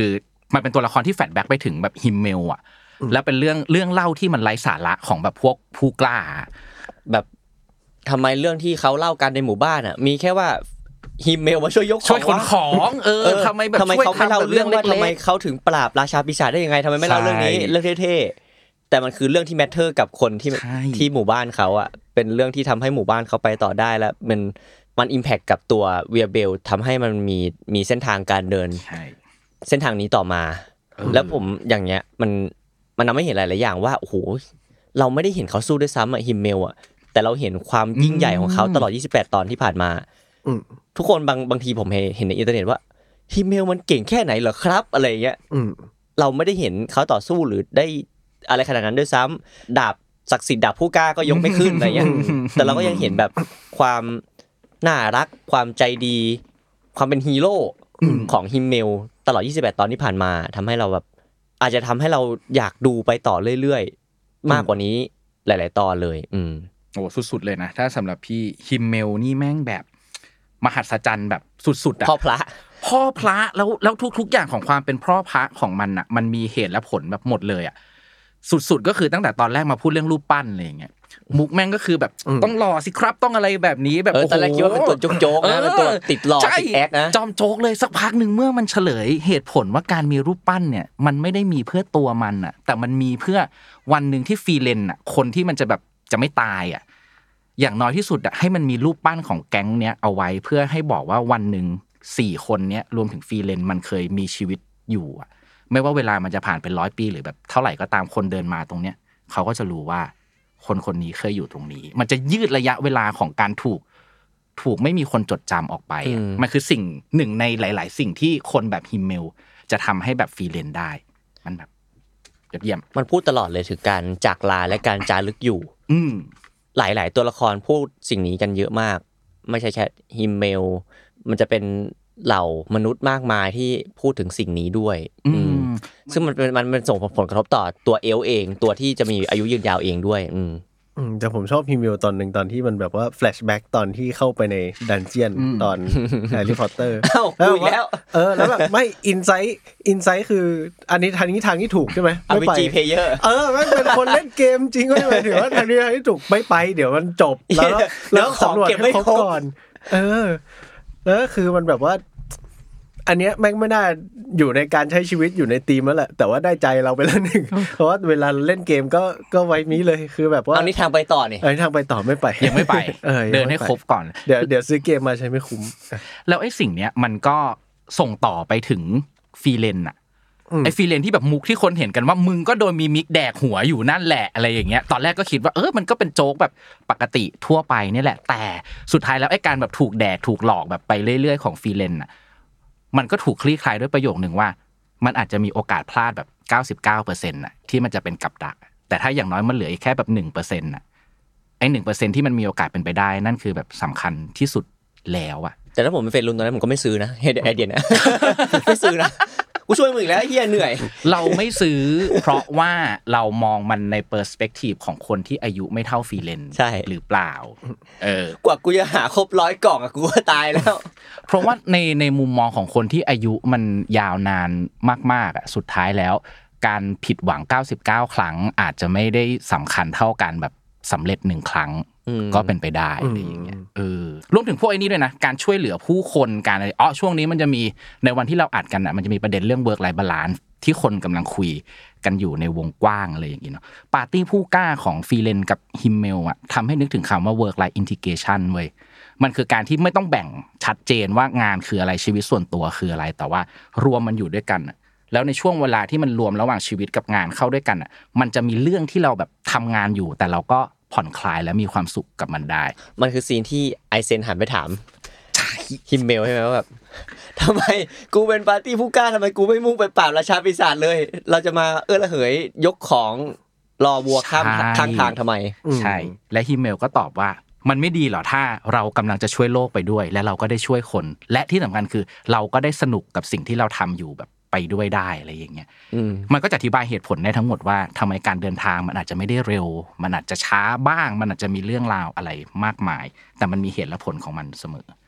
มันเป็นตัวละครที่แฟลชแบ็กไปถึงแบบฮิมเมลอ่ะแล้วเป็นเรื่องเล่าที่มันไร้สาระของแบบพวกผู้กล้าแบบทำไมเรื่องที่เขาเล่ากันในหมู่บ้านอ่ะมีแค่ว่าฮิมเมลมาช่วยยกช่วยขนของทำไมแบบช่วยเขาไม่เล่าเรื่องว่าทำไมเขาถึงปราบราชาปีศาจได้ยังไงทำไมไม่เล่าเรื่องนี้เรื่องเท่ๆแต่มันคือเรื่องที่แมทเทอร์กับคนที่หมู่บ้านเขาอ่ะเป็นเรื่องที่ทำให้หมู่บ้านเขาไปต่อได้แล้วมันอิมแพคกับตัวเวียเบลทำให้มันมีเส้นทางการเดินเส้นทางนี้ต่อมาแล้วผมอย่างเงี้ยมันทำให้เห็นหลายๆอย่างว่าโอ้โหเราไม่ได้เห็นเขาสู้ด้วยซ้ำอะฮิมเมลอะแต่เราเห็นความยิ่งใหญ่ของเขาตลอด28ตอนที่ผ่านมาทุกคนบางทีผมเห็นในอินเทอร์เน็ตว่าฮิมเมลมันเก่งแค่ไหนเหรอครับอะไรเงี้ยเราไม่ได้เห็นเขาต่อสู้หรือได้อะไรขนาดนั้นด้วยซ้ำดาบศักดิ์สิทธิ์ดาบผู้กล้าก็ยกไม่ขึ้นอะไรเงี้ยแต่เราก็ยังเห็นแบบความน่ารักความใจดีความเป็นฮีโร่ของฮิมเมลตลอด28ตอนที่ผ่านมาทำให้เราแบบอาจจะทำให้เราอยากดูไปต่อเรื่อยๆมากกว่านี้หลายๆตอนเลยโอ้สุดๆเลยนะถ้าสำหรับพี่ฮิมเมลนี่แม่งแบบมหัศจรรย์แบบสุดๆอ่ะพ่อพระแล้วทุกๆอย่างของความเป็นพ่อพระของมันอ่ะมันมีเหตุและผลแบบหมดเลยอ่ะสุดๆก็คือตั้งแต่ตอนแรกมาพูดเรื่องรูปปั้นอะไรอย่างเงี้ยมุกแม่งก็คือแบบต้องหล่อสิครับต้องอะไรแบบนี้แบบโอ้โหตอนแรกคิดว่าเป็นตัวโจ๊กๆนะเป็นตัวติดหล่อติดแอคนะจอมโจ๊กเลยสักพักนึงเมื่อมันเฉลยเหตุผลว่าการมีรูปปั้นเนี่ยมันไม่ได้มีเพื่อตัวมันอ่ะแต่มันมีเพื่อวันนึงที่ฟรีเลนอ่ะคนที่มันจะแบบจะไม่ตายอ่ะอย่างน้อยที่สุดอ่ะให้มันมีรูปปั้นของแก๊งเนี้ยเอาไว้เพื่อให้บอกว่าวันนึง4คนเนี้ยรวมถึงฟรีเลนมันเคยมีชีวิตอยู่อ่ะไม่ว่าเวลามันจะผ่านเป็น100ปีหรือแบบเท่าไหร่ก็ตามคนเดินมาตรงเนี้ยเขาก็จะรู้ว่าคนนี้เคยอยู่ตรงนี้มันจะยืดระยะเวลาของการถูกไม่มีคนจดจำออกไปมันคือสิ่งหนึ่งในหลายๆสิ่งที่คนแบบฮิมเมลจะทำให้แบบฟรีเลนได้มันแบบยอดเยี่ยมมันพูดตลอดเลยถึงการจากลาและการจารึกอยู่หลายๆตัวละครพูดสิ่งนี้กันเยอะมากไม่ใช่แค่ฮิมเมลมันจะเป็นเหล่ามนุษย์มากมายที่พูดถึงสิ่งนี้ด้วยซึ่งมันส่งผลกระทบต่อตัวเอลเองตัวที่จะมีอายุยืนยาวเองด้วยแต่ผมชอบฮิมเมลตอนนึงตอนที่มันแบบว่าแฟลชแบ็กตอนที่เข้าไปในดันเจียนตอนแฮร์รี่พอตเตอร์แล้วแล้วแบบไม่อินไซต์คืออันนี้ทางที่ถูกใช่ไหมไม่ไป RPG player ไม่เป็นคนเล่นเกมจริงก็หมายถึงว่าทางที่ถูกไม่ไปเดี๋ยวมันจบแล้วของเก็บไม่ครบก่อนแล้วคือมันแบบว่าอันเนี้ยแม่งไม่น่าอยู่ในการใช้ชีวิตอยู่ในธีมแล้วแหละแต่ว่าได้ใจเราไปแล้วนึงเพราะว่าเวลาเล่นเกมก็ไว้นี้เลยคือแบบว่าเอานี่ทางไปต่อนี่ทางไปต่อไม่ไปยังไม่ไปเดินให้ครบก่อนเดี๋ยวซื้อเกมมาใช้ไม่คุ้มแล้วไอ้สิ่งเนี้ยมันก็ส่งต่อไปถึงฟรีเลนอ่ะไอ้ฟรีเลนที่แบบมุกที่คนเห็นกันว่ามึงก็โดนมีมิกแดกหัวอยู่นั่นแหละอะไรอย่างเงี้ยตอนแรกก็คิดว่ามันก็เป็นโจ๊กแบบปกติทั่วไปนี่แหละแต่สุดท้ายแล้วไอ้การแบบถูกแดกถูกหลอกแบบไปเรื่อยๆของฟรีเลนอ่ะมันก็ถูกคลี่คลายด้วยประโยคนึงว่ามันอาจจะมีโอกาสพลาดแบบ 99% น่ะที่มันจะเป็นกับดักแต่ถ้าอย่างน้อยมันเหลืออีกแค่แบบ 1% น่ะไอ้ 1% ที่มันมีโอกาสเป็นไปได้นั่นคือแบบสำคัญที่สุดแล้วอ่ะแต่ถ้าผมเป็นเฟรนด์รุ่นตอนนั้นผมก็ไม่ซื้อนะไอเดียนะไม่ซื้อนะกูช่วยมึงอีกแล้วเหี้ยเหนื่อยเราไม่ซื้อเพราะว่าเรามองมันในเปอร์สเปคทีฟของคนที่อายุไม่เท่าฟรีเลนซ์หรือเปล่ากว่ากูจะหาครบ100กล่องอ่ะกูก็ตายแล้วเพราะว่าในมุมมองของคนที่อายุมันยาวนานมากๆอ่ะสุดท้ายแล้วการผิดหวัง99ครั้งอาจจะไม่ได้สำคัญเท่ากันแบบสำเร็จ1ครั้งก็เป็นไปได้อะไรอย่างเงี้ยรวมถึงพวกไอ้นี่ด้วยนะการช่วยเหลือผู้คนการอะไรช่วงนี้มันจะมีในวันที่เราอัดกันอ่ะมันจะมีประเด็นเรื่อง work life balance ที่คนกำลังคุยกันอยู่ในวงกว้างอะไรอย่างงี้เนาะปาร์ตี้ผู้กล้าของฟรีเลนกับฮิมเมลอ่ะทำให้นึกถึงคำว่า work life integration เว้ยมันคือการที่ไม่ต้องแบ่งชัดเจนว่างานคืออะไรชีวิตส่วนตัวคืออะไรแต่ว่ารวมมันอยู่ด้วยกันแล้วในช่วงเวลาที่มันรวมระหว่างชีวิตกับงานเข้าด้วยกันอ่ะมันจะมีเรื่องที่เราแบบทำงานอยู่แต่เราก็ผ่อนคลายและมีความสุขกับมันได้มันคือซีนที่ไอเซนหันไปถามฮิมเมลใช่ไหมว่าแบบทำไมกูเป็นปาร์ตี้ผู้กล้าทำไมกูไม่มุ่งไปปราบราชาปีศาจเลยเราจะมาระเหยยกของรอวัวข้ามทางทำไมใช่และฮิมเมลก็ตอบว่ามันไม่ดีหรอถ้าเรากำลังจะช่วยโลกไปด้วยและเราก็ได้ช่วยคนและที่สำคัญคือเราก็ได้สนุกกับสิ่งที่เราทำอยู่แบบไปด้วยได้อะไรอย่างเงี้ยมันก็จะอธิบายเหตุผลได้ทั้งหมดว่าทำไมการเดินทางมันอาจจะไม่ได้เร็วมันอาจจะช้าบ้างมันอาจจะมีเรื่องราวอะไรมากมายแต่มันมีเหตุและผลของมันเสมอ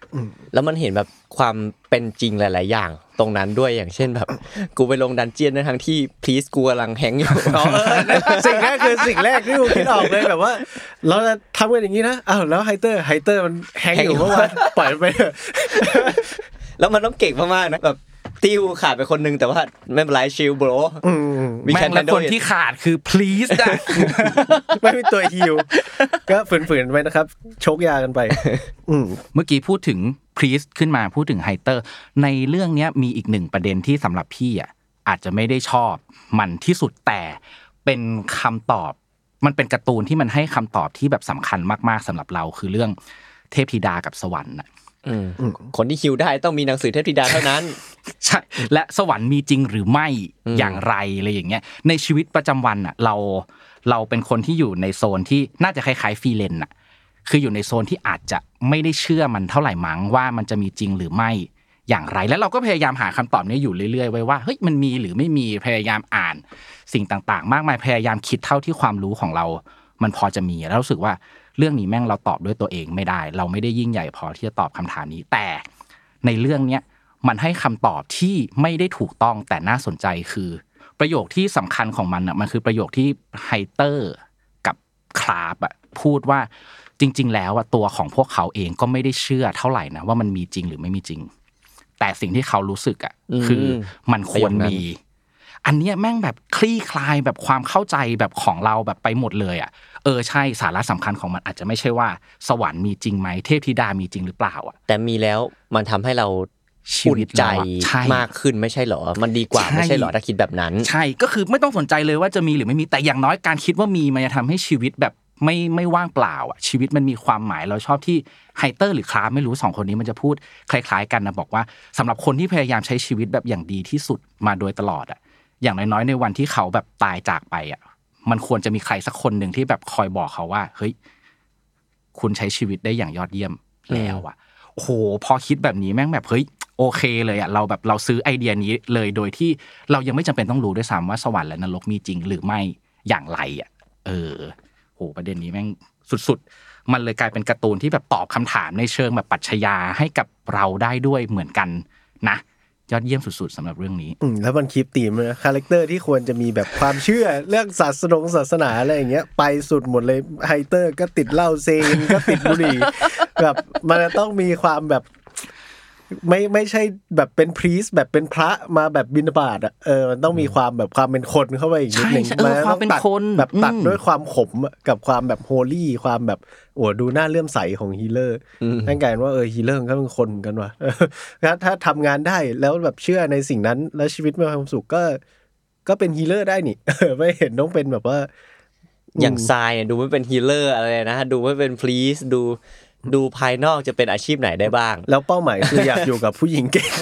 แล้วมันเห็นแบบความเป็นจริงหลายๆอย่างตรงนั้นด้วยอย่างเช่นแบบกูไปลงดันเจียนในทั้งที่พลีสกูกำลังแฮงอยู่สิ่งแรกคือสิ่งแรกที่กูคิดออกเลยแบบว่าเราจะทำกันอย่างนี้นะอ้าวแล้วไฮเตอร์มันแฮงอยู่เมื่อวานปล่อยไปเถอะแล้วมันต้องเก่งมากๆนะแบบติวขาดไปคนนึงแต่ว่าไม่เป็นไรชิลโบรแม่งแล้วคนที่ขาดคือ please อ่ะไม่มีตัวฮิลก็ฝืนๆไปนะครับโชกยากันไปเมื่อกี้พูดถึง please ขึ้นมาพูดถึงไฮเตอร์ในเรื่องนี้มีอีกหนึ่งประเด็นที่สำหรับพี่อ่ะอาจจะไม่ได้ชอบมันที่สุดแต่เป็นคำตอบมันเป็นการ์ตูนที่มันให้คำตอบที่แบบสำคัญมากๆสำหรับเราคือเรื่องเทพธิดากับสวรรค์น่ะคนที่ฮิวได้ต้องมีหนังสือเทพธิดาเท่านั้นใช่และสวรรค์มีจริงหรือไม่อย่างไรอะไรอย่างเงี้ยในชีวิตประจำวันอ่ะเราเป็นคนที่อยู่ในโซนที่น่าจะคล้ายๆฟรีเลนน่ะคืออยู่ในโซนที่อาจจะไม่ได้เชื่อมันเท่าไหร่มั้งว่ามันจะมีจริงหรือไม่อย่างไรแล้วเราก็พยายามหาคำตอบนี้อยู่เรื่อยๆไว้ว่าเฮ้ยมันมีหรือไม่มีพยายามอ่านสิ่งต่างๆมากมายพยายามคิดเท่าที่ความรู้ของเรามันพอจะมีแล้วรู้สึกว่าเรื่องนี้แม่งเราตอบด้วยตัวเองไม่ได้เราไม่ได้ยิ่งใหญ่พอที่จะตอบคำถามนี้แต่ในเรื่องเนี้ยมันให้คำตอบที่ไม่ได้ถูกต้องแต่น่าสนใจคือประโยคที่สำคัญของมันอ่ะมันคือประโยคที่ไฮเตอร์กับคราฟอ่ะพูดว่าจริงๆแล้วอ่ะตัวของพวกเขาเองก็ไม่ได้เชื่อเท่าไหร่นะว่ามันมีจริงหรือไม่มีจริงแต่สิ่งที่เขารู้สึกอ่ะคือมันควรมีอันเนี้ยแม่งแบบคลี่คลายแบบความเข้าใจแบบของเราแบบไปหมดเลยอ่ะใช่สาระสำคัญของมันอาจจะไม่ใช่ว่าสวรรค์มีจริงไหมเทพธิดามีจริงหรือเปล่าอ่ะแต่มีแล้วมันทำให้เราชีวิตใจมากขึ้นไม่ใช่หรอมันดีกว่าไม่ใช่หรอถ้าคิดแบบนั้นใช่ก็คือไม่ต้องสนใจเลยว่าจะมีหรือไม่มีแต่อย่างน้อยการคิดว่ามีมันจะทำให้ชีวิตแบบไม่ว่างเปล่าอ่ะชีวิตมันมีความหมายเราชอบที่ไฮเตอร์หรือคลาฟไม่รู้2คนนี้มันจะพูดคล้ายๆกันนะบอกว่าสำหรับคนที่พยายามใช้ชีวิตแบบอย่างดีที่สุดมาโดยตลอดอ่ะอย่างน้อยๆในวันที่เขาแบบตายจากไปอ่ะมันควรจะมีใครสักคนนึงที่แบบคอยบอกเขาว่าเฮ้ยคุณใช้ชีวิตได้อย่างยอดเยี่ยมแล้วอ่ะโอ้โหพอคิดแบบนี้แม่งแบบเฮ้ยโอเคเลยอ่ะเราซื้อไอเดียนี้เลยโดยที่เรายังไม่จำเป็นต้องรู้ด้วยซ้ำว่าสวรรค์และนรกมีจริงหรือไม่อย่างไรอ่ะโหประเด็นนี้แม่งสุดๆมันเลยกลายเป็นการ์ตูนที่แบบตอบคำถามในเชิงแบบปรัชญาให้กับเราได้ด้วยเหมือนกันนะยอดเยี่ยมสุดๆสำหรับเรื่องนี้แล้วมันคีปธีมนะคาแรคเตอร์ที่ควรจะมีแบบความเชื่อเรื่องศาสนาอะไรอย่างเงี้ยไปสุดหมดเลยไฮเตอร์ก็ติดเหล้าเซนก็ติดบุหรี่แบบมันต้องมีความแบบไม่ใช่แบบเป็นพรีสแบบเป็นพระมาแบบบิณฑบาตอ่ะมันต้องมีความแบบความเป็นคนเข้าไปอีกนิดนึงความเป็นคนแบบตัดด้วยความขมกับความแบบโฮลี่ความแบบโอ้ดูน่าเลื่อมใสของฮีเลอร์นั่นกลายว่าฮีเลอร์ก็เป็นคนเหมือนกันว่ะถ้าทำงานได้แล้วแบบเชื่อในสิ่งนั้นแล้วชีวิตมีความสุขก็เป็นฮีเลอร์ได้นี่ไม่เห็นต้องเป็นแบบว่าอย่างทรายเนี่ยดูไม่เป็นฮีเลอร์อะไรนะดูไม่เป็นพลีสดูภายนอกจะเป็นอาชีพไหนได้บ้างแล้วเป้าหมายคืออยากอยู่กับผู้หญิงเก่ง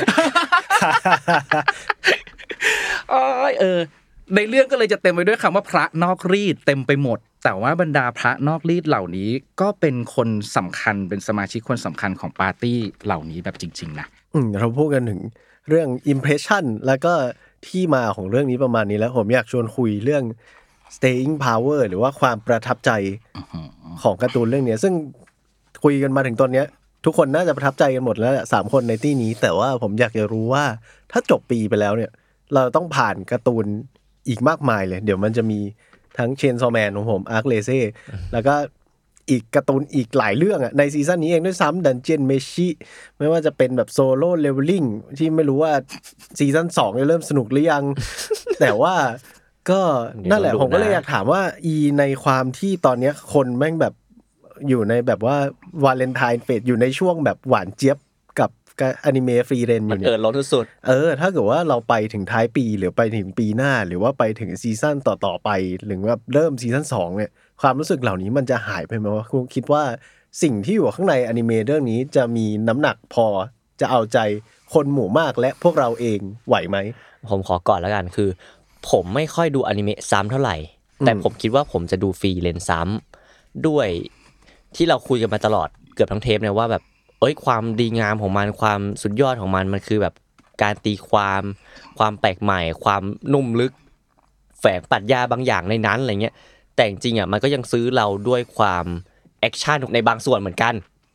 ในเรื่องก็เลยจะเต็มไปด้วยคำว่าพระนอกรีดเต็มไปหมดแต่ว่าบรรดาพระนอกรีดเหล่านี้ก็เป็นคนสำคัญเป็นสมาชิกคนสำคัญของปาร์ตี้เหล่านี้แบบจริงๆนะเราพูดกันถึงเรื่อง impression แล้วก็ที่มาของเรื่องนี้ประมาณนี้แล้วผมอยากชวนคุยเรื่อง staying power หรือว่าความประทับใจของการ์ตูนเรื่องนี้ซึ่งคุยกันมาถึงตอนนี้ทุกคนน่าจะประทับใจกันหมดแล้ว3คนในที่นี้แต่ว่าผมอยากจะรู้ว่าถ้าจบปีไปแล้วเนี่ยเราต้องผ่านการ์ตูนอีกมากมายเลยเดี๋ยวมันจะมีทั้งเชนซอแมนของผมอาร์คเลเซ่แล้วก็อีกการ์ตูนอีกหลายเรื่องอ่ะในซีซั่นนี้เองด้วยซ้ำดันเจียนเมชิไม่ว่าจะเป็นแบบโซโล่เลเวลลิ่งที่ไม่รู้ว่าซีซั่น2จะเริ่มสนุกหรือยัง แต่ว่าก็นั่นแหละผมก็เลยอยากถามว่าในความที่ตอนนี้คนแม่งแบบอยู่ในแบบว่าวาเลนไทน์เฟสอยู่ในช่วงแบบหวานเจี๊ยบกับอนิเมะฟรีเรนอยู่เนี่ยล้นสุดถ้าเกิดว่าเราไปถึงท้ายปีหรือไปถึงปีหน้าหรือว่าไปถึงซีซั่นต่อๆไปหรือว่าเริ่มซีซั่น2เนี่ยความรู้สึกเหล่านี้มันจะหายไปมั้ยว่าคุณคิดว่าสิ่งที่อยู่ข้างในอนิเมะเรื่องนี้จะมีน้ำหนักพอจะเอาใจคนหมู่มากและพวกเราเองไหวมั้ยผมขอก่อนแล้วกันคือผมไม่ค่อยดูอนิเมะซ้ำเท่าไหร่แต่ผมคิดว่าผมจะดูฟรีเรนซ้ำด้วยที่เราคุยกันมาตลอดเกือบทั้งเทปเนี่ยว่าแบบความดีงามของมันความสุดยอดของมันคือแบบการตีความแปลกใหม่ความนุ่มลึกแฝงปรัชญาบางอย่างในนั้นอะไรเงี้ยแต่จริงๆอ่ะมันก็ยังซื้อเราด้วยความแอคชั่นในบางส่วนเหมือนกัน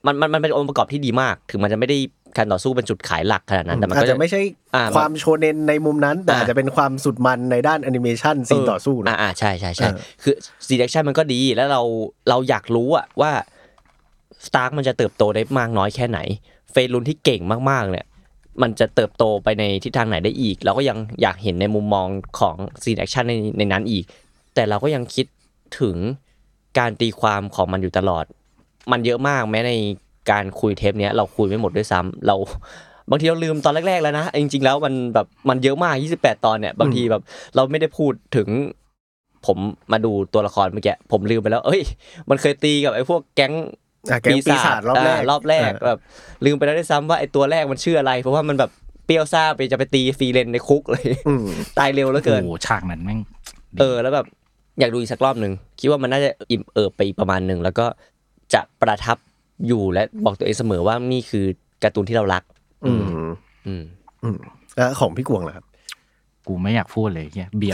มันเป็นองค์ประกอบที่ดีมากถึงมันจะไม่ได้การต่อสู้เป็นจุดขายหลักขนาดนั้นแต่มันก็จะไม่ใช่ความโชเน็นในมุมนั้นแต่อาจจะเป็นความสุดมันในด้านแอนิเมชันซีนต่อสู้นะใช่ๆคือซีนแอคชั่นมันก็ดีแล้วเราอยากรู้อะว่าสตาร์กมันจะเติบโตได้มากน้อยแค่ไหนเฟย์ลุนที่เก่งมากๆเนี่ยมันจะเติบโตไปในทิศทางไหนได้อีกเราก็ยังอยากเห็นในมุมมองของซีนแอคชั่นในนั้นอีกแต่เราก็ยังคิดถึงการตีความของมันอยู่ตลอดมันเยอะมากแม้ในการคุยเทปเนี้ยเราคุยไม่หมดด้วยซ้ำเราบางทีเราลืมตอนแรกๆแล้วนะจริงๆแล้วมันแบบมันเยอะมาก28ตอนเนี่ยบางทีแบบเราไม่ได้พูดถึงผมมาดูตัวละครเมื่อกี้ผมลืมไปแล้วมันเคยตีกับไอ้พวกแก๊งปีศาจรอบแรกแบบลืมไปแล้วด้วยซ้ำว่าไอ้ตัวแรกมันชื่ออะไรเพราะว่ามันแบบเปรี้ยวซ่าไปจะไปตีฟรีเลนในคุกเลยตายเร็วเหลือเกินโอ้ฉากนั้นแม่งแล้วแบบอยากดูอีกสักรอบนึงคิดว่ามันน่าจะอิ่มไปประมาณนึงแล้วก็จะประทับอยู่และบอกตัวเองเสมอว่านี่คือการ์ตูนที่เรารักแล้วของพี่กวงล่ะครับกูไม่อยากพูดเลยเหี้ยเบียว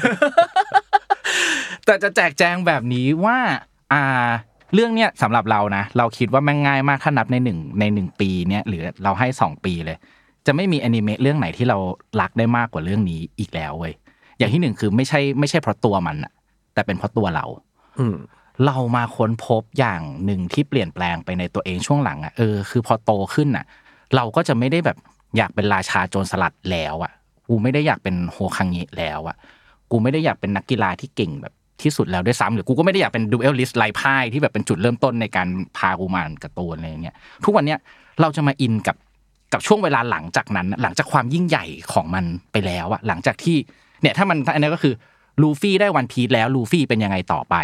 แต่จะแจกแจงแบบนี้ว่าเรื่องเนี้ยสำหรับเรานะเราคิดว่าแม่งง่ายมากถ้านับใน1ปีเนี้ยหรือเราให้2ปีเลยจะไม่มีอนิเมะเรื่องไหนที่เรารักได้มากกว่าเรื่องนี้อีกแล้วเว้ยอย่างที่1คือไม่ใช่เพราะตัวมันน่ะแต่เป็นเพราะตัวเราเรามาค้นพบอย่างหนึ่งที่เปลี่ยนแปลงไปในตัวเองช่วงหลังคือพอโตขึ้นน่ะเราก็จะไม่ได้แบบอยากเป็นราชาโจรสลัดแล้วกูไม่ได้อยากเป็นโฮคังเงะแล้วกูไม่ได้อยากเป็นนักกีฬาที่เก่งแบบที่สุดแล้วด้วยซ้ำหรือกูก็ไม่ได้อยากเป็นดูเอลลิสไร้พ่ายที่แบบเป็นจุดเริ่มต้นในการพากูมาการ์ตูนอะไรอย่างเงี้ยทุกวันเนี้ยเราจะมาอินกับช่วงเวลาหลังจากนั้นหลังจากความยิ่งใหญ่ของมันไปแล้วหลังจากที่เนี่ยถ้ามันอันนี้ก็คือลูฟี่ได้วันพีซแล้วลูฟี่เป็นยังไงต่อไป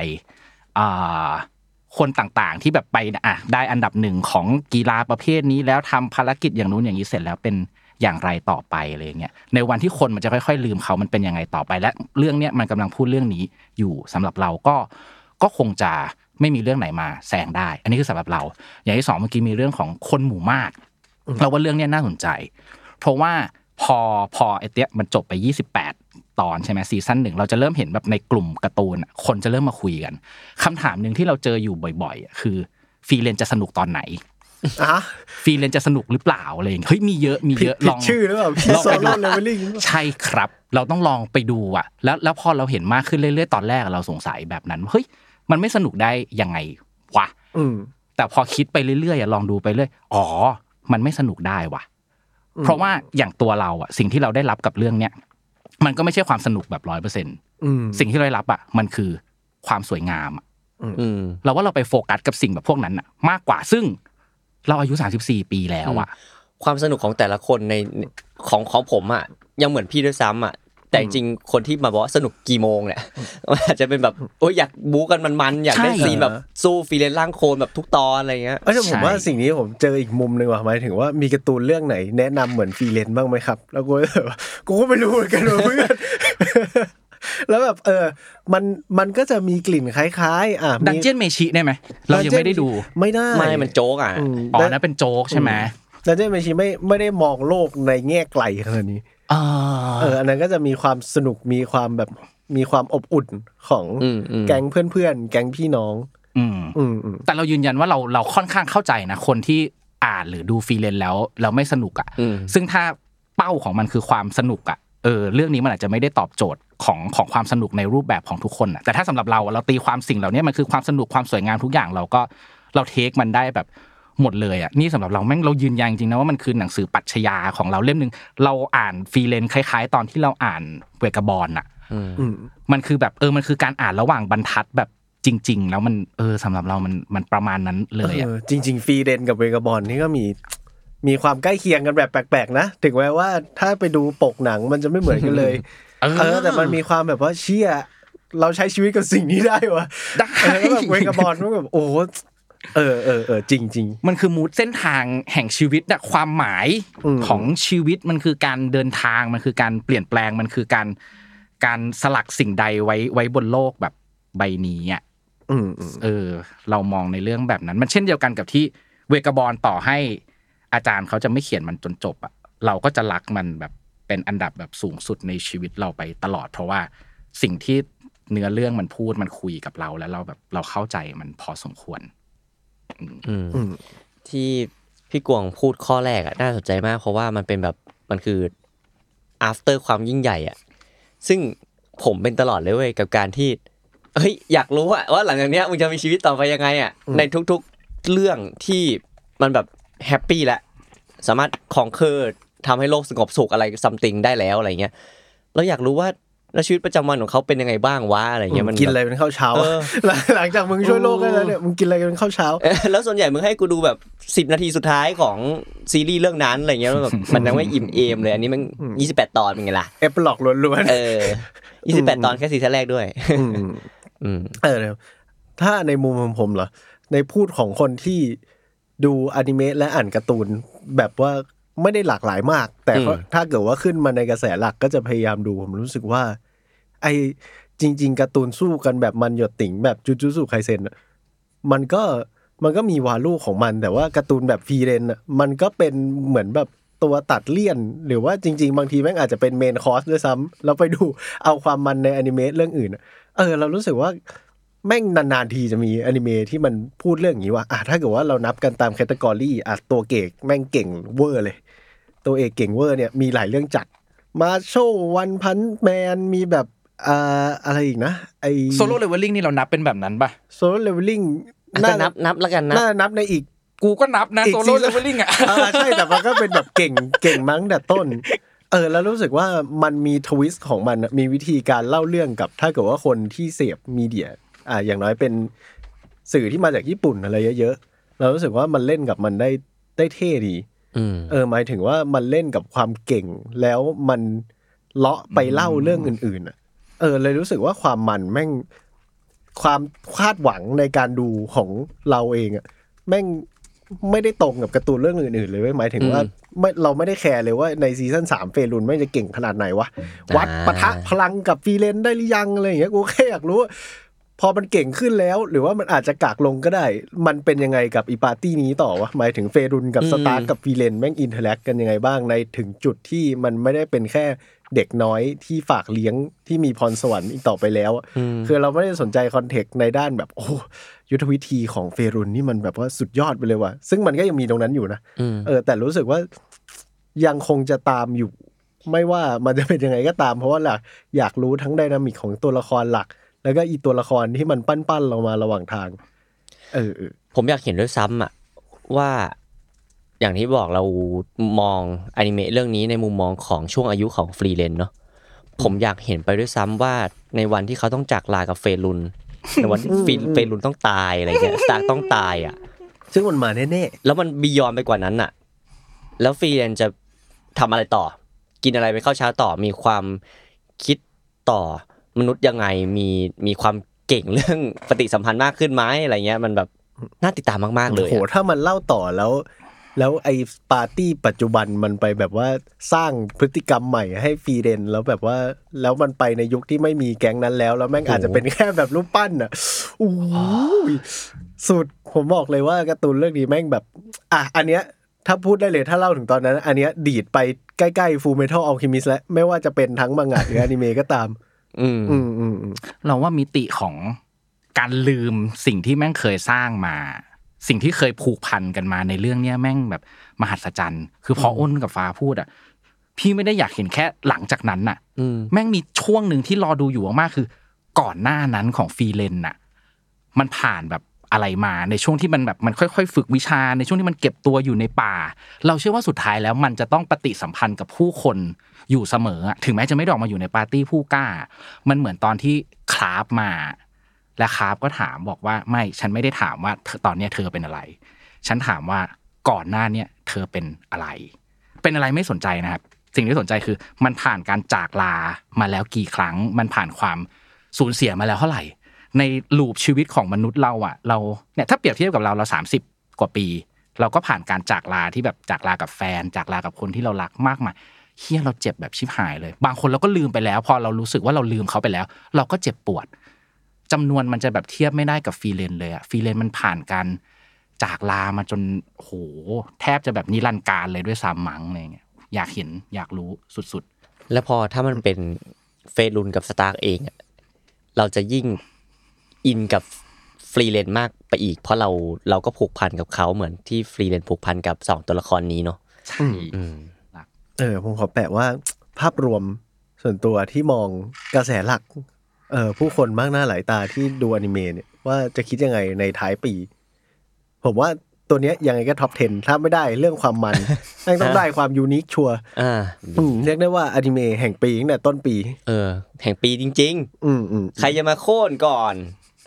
คนต่างๆที่แบบไปได้อันดับ1ของกีฬาประเภทนี้แล้วทำภารกิจอย่างนู้นอย่างนี้เสร็จแล้วเป็นอย่างไรต่อไปอะไรเงี้ยในวันที่คนมันจะค่อยๆลืมเขามันเป็นยังไงต่อไปและเรื่องเนี้ยมันกำลังพูดเรื่องนี้อยู่สำหรับเราก็คงจะไม่มีเรื่องไหนมาแซงได้อันนี้คือสำหรับเราอย่างที่2เมื่อกี้มีเรื่องของคนหมู่มากเราว่าเรื่องเนี้ยน่าสนใจเพราะว่าพอไอ้เนี้ยมันจบไป28ตอนใช่ไหมซีซั่น1เราจะเริ่มเห็นแบบในกลุ่มการ์ตูนคนจะเริ่มมาคุยกันคำถามนึงที่เราเจออยู่บ่อยๆคือฟรีเลนจะสนุกตอนไหนฟรีเลนจะสนุกหรือเปล่าอะไรอย่างเฮ้ยมีเยอะลองชื่อหรือเปล่าโซโล่เลเวลลิ่งใช่ครับเราต้องลองไปดูแล้วพอเราเห็นมากขึ้นเรื่อยๆตอนแรกเราสงสัยแบบนั้นเฮ้ยมันไม่สนุกได้ยังไงวะแต่พอคิดไปเรื่อยๆลองดูไปเรื่อยมันไม่สนุกได้วะเพราะว่าอย่างตัวเราสิ่งที่เราได้รับกับเรื่องเนี้ยมันก็ไม่ใช่ความสนุกแบบ 100% สิ่งที่เราได้รับมันคือความสวยงามเราว่าเราไปโฟกัสกับสิ่งแบบพวกนั้นมากกว่าซึ่งเราอายุ34ปีแล้วความสนุกของแต่ละคนในของผมยังเหมือนพี่ด้วยซ้ำแต่จริงๆคนที่มาบอกสนุกกี่โมงเนี่ยอาจจะเป็นแบบอยากบู๊กันมันๆอยากได้ซีนแบบสู้ฟรีเลนล่างโคลนแบบทุกตอนอะไรเงี้ยผมว่าสิ่งนี้ผมเจออีกมุมนึงว่ะหมายถึงว่ามีการ์ตูนเรื่องไหนแนะนำเหมือนฟรีเลนบ้างไหมครับแล้วกูก็ไม่รู้เหมือนกันเพื่อนแล้วแบบมันก็จะมีกลิ่นคล้ายๆดันเจี้ยนเมชิได้ไหมเรายังไม่ได้ดูไม่ได้ไม่มันโจ๊กนั่นเป็นโจ๊กใช่ไหมดันเจี้ยนเมชิไม่ได้มองโลกในแง่ไกลขนาดนี้อันนั้นก็จะมีความสนุกมีความแบบมีความอบอุ่นของแก๊งเพื่อนๆแก๊งพี่น้องแต่เรายืนยันว่าเราค่อนข้างเข้าใจนะคนที่อ่านหรือดูฟรีเลนแล้วเราไม่สนุกซึ่งถ้าเป้าของมันคือความสนุกเรื่องนี้มันอาจจะไม่ได้ตอบโจทย์ของความสนุกในรูปแบบของทุกคนแต่ถ้าสำหรับเราตีความสิ่งเหล่านี้มันคือความสนุกความสวยงามทุกอย่างเราเทคมันได้แบบหมดเลยนี่สำหรับเราแม่งเรายืนยันจริงนะว่ามันคือหนังสือปรัชญาของเราเล่มนึงเราอ่านฟรีเลนคล้ายๆตอนที่เราอ่านเวกาบอลมันคือแบบมันคือการอ่านระหว่างบรรทัดแบบจริงๆแล้วมันสำหรับเรามันประมาณนั้นเลยจริงๆฟรีเลนกับเวกาบอลนี่ก็มีความใกล้เคียงกันแบบแปลกๆนะถึงแม้ว่าถ้าไปดูปกหนังมันจะไม่เหมือนกันเลยแต่มันมีความแบบว่าเชี่ยเราใช้ชีวิตกับสิ่งนี้ได้วะได้แบบเวกาบอลมันแบบโอ้จริงๆมันคือมูดเส้นทางแห่งชีวิตความหมายของชีวิตมันคือการเดินทางมันคือการเปลี่ยนแปลงมันคือการสลักสิ่งใดไว้บนโลกแบบใบนี้เรามองในเรื่องแบบนั้นมันเช่นเดียวกันกับที่เวกาบอลต่อให้อาจารย์เขาจะไม่เขียนมันจนจบเราก็จะรักมันแบบเป็นอันดับแบบสูงสุดในชีวิตเราไปตลอดเพราะว่าสิ่งที่เนื้อเรื่องมันพูดมันคุยกับเราแล้วเราแบบเราเข้าใจมันพอสมควรที่พี่กวางพูดข้อแรกอ่ะน่าสนใจมากเพราะว่ามันเป็นแบบมันคือ after ความยิ่งใหญ่อ่ะซึ่งผมเป็นตลอดเลยเว้ยกับการที่เฮ้ยอยากรู้ว่าหลังจากเนี้ยมึงจะมีชีวิตต่อไปยังไงอ่ะในทุกๆเรื่องที่มันแบบแฮปปี้แล้วสามารถconquerทำให้โลกสงบสุขอะไรซัมติงได้แล้วอะไรเงี้ยเราอยากรู้ว่าแล้วชีวิตประจำวันของเขาเป็นยังไงบ้างวะอะไรเงี้ยมันกินอะไรเป็นข้าวเช้าหลังจากมึงช่วยโลกได้แล้วเนี่ยมึงกินอะไรเป็นข้าวเช้าแล้วส่วนใหญ่มึงให้กูดูแบบ10นาทีสุดท้ายของซีรีส์เรื่องนั้นอะไรเงี้ยแบบมันยังไม่อิ่มเอมเลยอันนี้มัน28ตอนเป็นไงล่ะเอพิโลกล้วนๆ28ตอนแค่ซีซั่นแรกด้วยถ้าในมุมของผมเหรอในพูดของคนที่ดูอนิเมะและอ่านการ์ตูนแบบว่าไม่ได้หลากหลายมากแต่ถ้าเกิดว่าขึ้นมาในกระแสหลักก็จะพยายามดูผมรู้สึกว่าไอจริงๆการ์ตูนสู้กันแบบมันหยดติ่งแบบจูจูสุไคเซ็นอ่ะมันก็มีวาลูของมันแต่ว่าการ์ตูนแบบฟรีเรนอ่ะมันก็เป็นเหมือนแบบตัวตัดเลี่ยนหรือว่าจริงๆบางทีแม่งอาจจะเป็นเมนคอร์สด้วยซ้ำแล้วไปดูเอาความมันในอนิเมะเรื่องอื่นเรารู้สึกว่าแม่งนานๆทีจะมีอนิเมะที่มันพูดเรื่องอย่างนี้ว่าถ้าเกิดว่าเรานับกันตามแคตตากรีตัวเก่งแม่งเก่งเวอร์เลยตัวเอกเก่งเวอร์เนี่ยมีหลายเรื่องจัดมาโชว์วันพันแมนมีแบบอะไรอีกนะไอโซโล่เลเวลลิ่งนี่เรานับเป็นแบบนั้นป่ะโซโล่เลเวลลิ่งน่านับแล้วกันนะน่านับในอีกกูก็นับนะโซโล่เลเวลลิ่งอ่ะใช่แต่มันก็เป็นแบบเก่งมั้งแต่ต้นแล้วรู้สึกว่ามันมีทวิสต์ของมันมีวิธีการเล่าเรื่องกับถ้าเกิดว่าคนที่เสพมีเดียอย่างน้อยเป็นสื่อที่มาจากญี่ปุ่นอะไรเยอะๆเรารู้สึกว่ามันเล่นกับมันได้เท่ดีหมายถึงว่ามันเล่นกับความเก่งแล้วมันเลาะไปเล่าเรื่องอื่นๆเลยรู้สึกว่าความมันแม่งความคาดหวังในการดูของเราเองแม่งไม่ได้ตรงกับการ์ตูนเรื่องอื่นๆเลยหมายถึงว่าเราไม่ได้แคร์เลยว่าในซีซั่น3เฟรุนแม่งจะเก่งขนาดไหนวะวัดปะทะพลังกับฟรีเลนได้หรือยังอะไรอย่างเงี้ยกูแค่อยากรู้พอมันเก่งขึ้นแล้วหรือว่ามันอาจจะกากลงก็ได้มันเป็นยังไงกับอีปาร์ตี้นี้ต่อวะหมายถึงเฟรุนกับสตาร์กับฟรีเลนแม่งอินเทอร์แลกกันยังไงบ้างในถึงจุดที่มันไม่ได้เป็นแค่เด็กน้อยที่ฝากเลี้ยงที่มีพรสวรรค์อีกต่อไปแล้วคือเราไม่ได้สนใจคอนเทกต์ในด้านแบบโอ้ยุทธวิธีของเฟรุนนี่มันแบบว่าสุดยอดไปเลยว่ะซึ่งมันก็ยังมีตรงนั้นอยู่นะแต่รู้สึกว่ายังคงจะตามอยู่ไม่ว่ามันจะเป็นยังไงก็ตามเพราะว่าอยากรู้ทั้งไดนามิกของตัวละครหลักแล้วก็อีตัวละครที่มันปั้นๆลงมาระหว่างทางผมอยากเห็นด้วยซ้ำอ่ะว่าอย่างที่บอกเรามองอนิเมะเรื่องนี้ในมุมมองของช่วงอายุของฟรีแลนซ์เนาะผมอยากเห็นไปด้วยซ้ำว่าในวันที่เขาต้องจากลากับเฟรุนในวันที่เฟรุนต้องตายอะไรเงี้ยสตาร์ต้องตายอ่ะซึ่งมันมาแน่ๆแล้วมันบียอนไปกว่านั้นอ่ะแล้วฟรีแลนซ์จะทำอะไรต่อกินอะไรไปเข้าเช้าต่อมีความคิดต่อมนุษย์ยังไงมีความเก่งเรื่องปฏิสัมพันธ์มากขึ้นไหมอะไรเงี้ยมันแบบน่าติดตามมากๆเลยโหถ้ามันเล่าต่อแล้วไอ้ปาร์ตี้ปัจจุบันมันไปแบบว่าสร้างพฤติกรรมใหม่ให้ฟรีเรนแล้วแบบว่าแล้วมันไปในยุคที่ไม่มีแก๊งนั้นแล้วแม่งอาจจะเป็นแค่แบบรูปปั้นอ่ะอู้ยสุดผมบอกเลยว่าการ์ตูนเรื่องนี้แม่งแบบอันเนี้ยถ้าพูดได้เลยถ้าเล่าถึงตอนนั้นอันเนี้ยดีดไปใกล้ๆ Full Metal Alchemist แล้วไม่ว่าจะเป็นทั้งมังงะหรืออนิเมะก็ตามเราว่ามิติของการลืมสิ่งที่แม่งเคยสร้างมาสิ่งที่เคยผูกพันกันมาในเรื่องเนี้ยแม่งแบบมหัศจรรย์คือพออ้นกับฟ้าพูดพี่ไม่ได้อยากเห็นแค่หลังจากนั้นแม่งมีช่วงนึงที่รอดูอยู่มากๆคือก่อนหน้านั้นของฟรีเลนมันผ่านแบบอะไรมาในช่วงที่มันแบบมันค่อยๆฝึกวิชาในช่วงที่มันเก็บตัวอยู่ในป่าเราเชื่อว่าสุดท้ายแล้วมันจะต้องปฏิสัมพันธ์กับผู้คนอยู่เสมอถึงแม้จะไม่ได้ออกมาอยู่ในปาร์ตี้ผู้กล้ามันเหมือนตอนที่คราฟมาและคราฟก็ถามบอกว่าไม่ฉันไม่ได้ถามว่าตอนนี้เธอเป็นอะไรฉันถามว่าก่อนหน้านี้เธอเป็นอะไรไม่สนใจนะครับสิ่งที่สนใจคือมันผ่านการจากลามาแล้วกี่ครั้งมันผ่านความสูญเสียมาแล้วเท่าไหร่ในลูปชีวิตของมนุษย์เราเราเนี่ยถ้าเปรียบเทียบกับเรา30กว่าปีเราก็ผ่านการจากลาที่แบบจากลากับแฟนจากลากับคนที่เรารักมากมายเฮียเราเจ็บแบบชิบหายเลยบางคนเราก็ลืมไปแล้วพอเรารู้สึกว่าเราลืมเขาไปแล้วเราก็เจ็บปวดจำนวนมันจะแบบเทียบไม่ได้กับฟรีเลนเลยฟรีเลนมันผ่านการจากลามาจนโหแทบจะแบบนิรันดร์กาลเลยด้วยซ้ำมั้งอะไรเงี้ยอยากเห็นอยากรู้สุดๆแล้วพอถ้ามันเป็นเฟรุนกับสตาร์กเองเราจะยิ่งอินกับเฟฟรีแลนซ์มากไปอีกเพราะเราก็ผูกพันกับเขาเหมือนที่ฟรีแลนซ์ผูกพันกับ2ตัวละครนี้เนาะใช่ผมขอแปะว่าภาพรวมส่วนตัวที่มองกระแสหลักผู้คนมากหน้าหลายตาที่ดูอนิเมะเนี่ยว่าจะคิดยังไงในท้ายปีผมว่าตัวเนี้ยยังไงก็ท็อป 10ถ้าไม่ได้เรื่องความมันต้องได้ความยูนิคชัวร์เรียกได้ว่าอนิเมะแห่งปีตั้งแต่ต้นปีแห่งปีจริงๆใครจะมาโค่นก่อน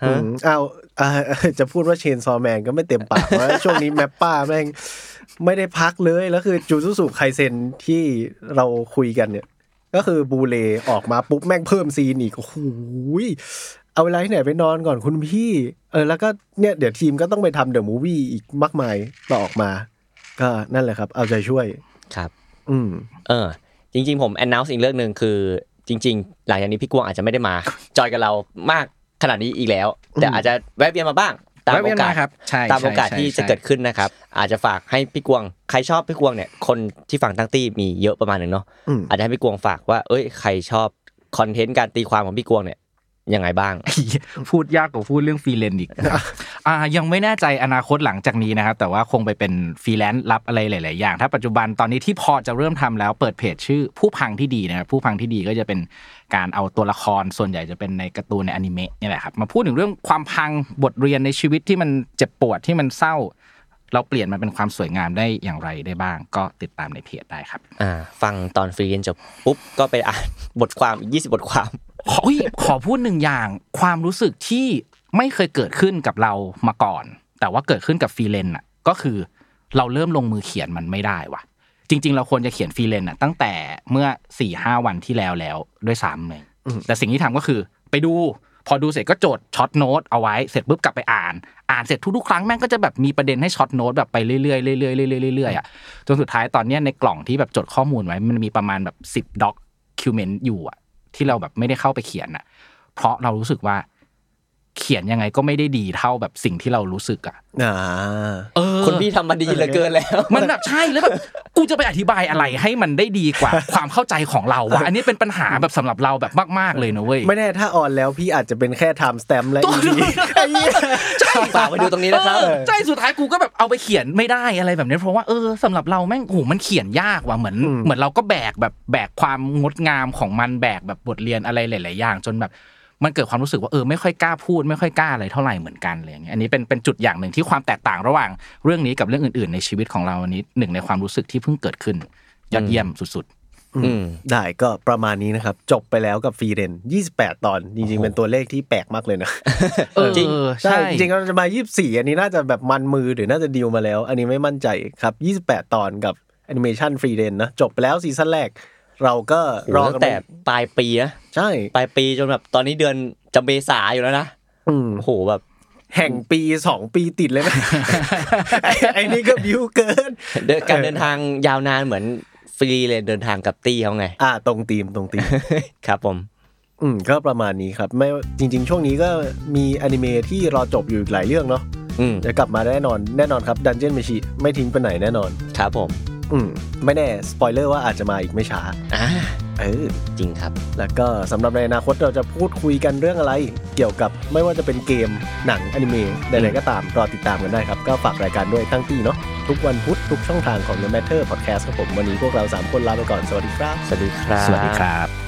จะพูดว่าเชนซอแมนก็ไม่เต็มปากเพราะช่วงนี้แมปป้าแม่งไม่ได้พักเลยแล้วคือจูซุสุไคเซ็นที่เราคุยกันเนี่ยก็คือบูเลออกมาปุ๊บแม่งเพิ่มซีนอีกโอ้โหเอาเวลาที่ไหนไปนอนก่อนคุณพี่แล้วก็เนี่ยเดี๋ยวทีมก็ต้องไปทำเดอะมูฟวี่อีกมากมายต่อออกมาก็นั่นแหละครับเอาใจช่วยครับจริงๆผม announce อีกเรื่องนึงคือจริงๆหลังจากนี้พี่กวางอาจจะไม่ได้มาจอยกับเรามากขนาดนี้อีกแล้วแต่อาจจะแวะเวียนมาบ้างตามโอกาสครับตามโอกาสที่จะเกิดขึ้นนะครับอาจจะฝากให้พี่กวางใครชอบพี่กวางเนี่ยคนที่ฟังตั้งตี้มีเยอะประมาณนึงเนาะอาจจะให้พี่กวางฝากว่าใครชอบคอนเทนต์การตีความของพี่กวางเนี่ยยังไงบ้างพูดยากกว่าพูดเรื่องฟรีแลนซ์อีกยังไม่แน่ใจอนาคตหลังจากนี้นะครับแต่ว่าคงไปเป็นฟรีแลนซ์รับอะไรหลายๆอย่างถ้าปัจจุบันตอนนี้ที่พอจะเริ่มทำแล้วเปิดเพจชื่อผู้พังที่ดีนะครับผู้พังที่ดีก็จะเป็นการเอาตัวละครส่วนใหญ่จะเป็นในการ์ตูนในอนิเมะนี่แหละครับมาพูดถึงเรื่องความพังบทเรียนในชีวิตที่มันเจ็บปวดที่มันเศร้าเราเปลี่ยนมันเป็นความสวยงามได้อย่างไรได้บ้างก็ติดตามในเพจได้ครับฟังตอนฟรีเรียนจบปุ๊บก็ไปอ่านบทความอีก20บทความขอพูด1อย่างความรู้สึกที่ไม่เคยเกิดขึ้นกับเรามาก่อนแต่ว่าเกิดขึ้นกับฟรีแลนซ์น่ะก็คือเราเริ่มลงมือเขียนมันไม่ได้ว่ะจริงๆเราควรจะเขียนฟรีแลนซ์น่ะตั้งแต่เมื่อ 4-5 วันที่แล้วด้วยซ้ำเลยแต่สิ่งที่ทำก็คือไปดูพอดูเสร็จก็จดช็อตโน้ตเอาไว้เสร็จปุ๊บกลับไปอ่านเสร็จทุกๆครั้งแม่งก็จะแบบมีประเด็นให้ช็อตโน้ตแบบไปเรื่อยๆเรื่อยๆเรื่อยๆอ่ะจนสุดท้ายตอนนี้ในกล่องที่แบบจดข้อมูลไว้มันมีประมาณแบบ10ด็อกคิวเมนต์อยู่อ่ะที่เราแบบไม่ได้เข้าไปเขียนอ่ะเพราะเรารู้สึกว่าเขียนยังไงก็ไม่ได้ดีเท่าแบบสิ่งที่เรารู้สึกอ่ะคนพี่ทำมาดีเหลือเกินแล้วมันแบบใช่แล้วแบบกูจะไปอธิบายอะไรให้มันได้ดีกว่าความเข้าใจของเราวะอันนี้เป็นปัญหาแบบสำหรับเราแบบมากๆเลยนะเว้ยไม่แน่ถ้าออนแล้วพี่อาจจะเป็นแค่ไทม์สแตมป์และอีพีฝากไปดูตรงนี้นะครับใช่สุดท้ายกูก็แบบเอาไปเขียนไม่ได้อะไรแบบนี้เพราะว่าสำหรับเราแม่งโหมันเขียนยากว่ะเหมือนเราก็แบกความงดงามของมันแบกแบบบทเรียนอะไรหลายๆอย่างจนแบบมันเกิดความรู้สึกว่าไม่ค่อยกล้าพูดไม่ค่อยกล้าอะไรเท่าไหร่เหมือนกันเลยอย่างเงี้ยอันนี้เป็นจุดอย่างหนึ่งที่ความแตกต่างระหว่างเรื่องนี้กับเรื่องอื่นๆในชีวิตของเราอันนี้หนึ่งในความรู้สึกที่เพิ่งเกิดขึ้นยอดเยี่ยมสุดๆได้ก็ประมาณนี้นะครับจบไปแล้วกับฟรีเรน28ตอนจริงๆเป็นตัวเลขที่แปลกมากเลยนะจริงใช่จริงๆเราจะมา24อันนี้น่าจะแบบมันมือหรือน่าจะดีลมาแล้วอันนี้ไม่มั่นใจครับ28ตอนกับแอนิเมชันฟรีเรนนะจบไปแล้วซีซั่นแรกเราก็รอตั้งแต่ปลายปีนะใช่ปลายปีจนแบบตอนนี้เดือนจะเมษาอยู่แล้วนะโอ้โหแบบแห่งปี2ปีติดเลยนะไอ้นี่ก็บิวเกินการเดินทางยาวนานเหมือนฟรีเลยเดินทางกับตี้เขาไงตรงธีมครับผมก็ประมาณนี้ครับไม่จริงๆช่วงนี้ก็มีอนิเมะที่รอจบอยู่หลายเรื่องเนาะจะกลับมาแน่นอนครับ Dungeon Meshi ไม่ทิ้งไปไหนแน่นอนครับผมไม่แน่สปอยเลอร์ว่าอาจจะมาอีกไม่ช้าจริงครับแล้วก็สำหรับในอนาคตเราจะพูดคุยกันเรื่องอะไรเกี่ยวกับไม่ว่าจะเป็นเกมหนังอนิเมะใดๆก็ตามรอติดตามกันได้ครับก็ฝากรายการด้วยตั้งที่เนาะทุกวันพุธทุกช่องทางของ The Matter Podcast ครับผมวันนี้พวกเรา3คนลาไปก่อนสวัสดีครับสวัสดีครับสวัสดีครับ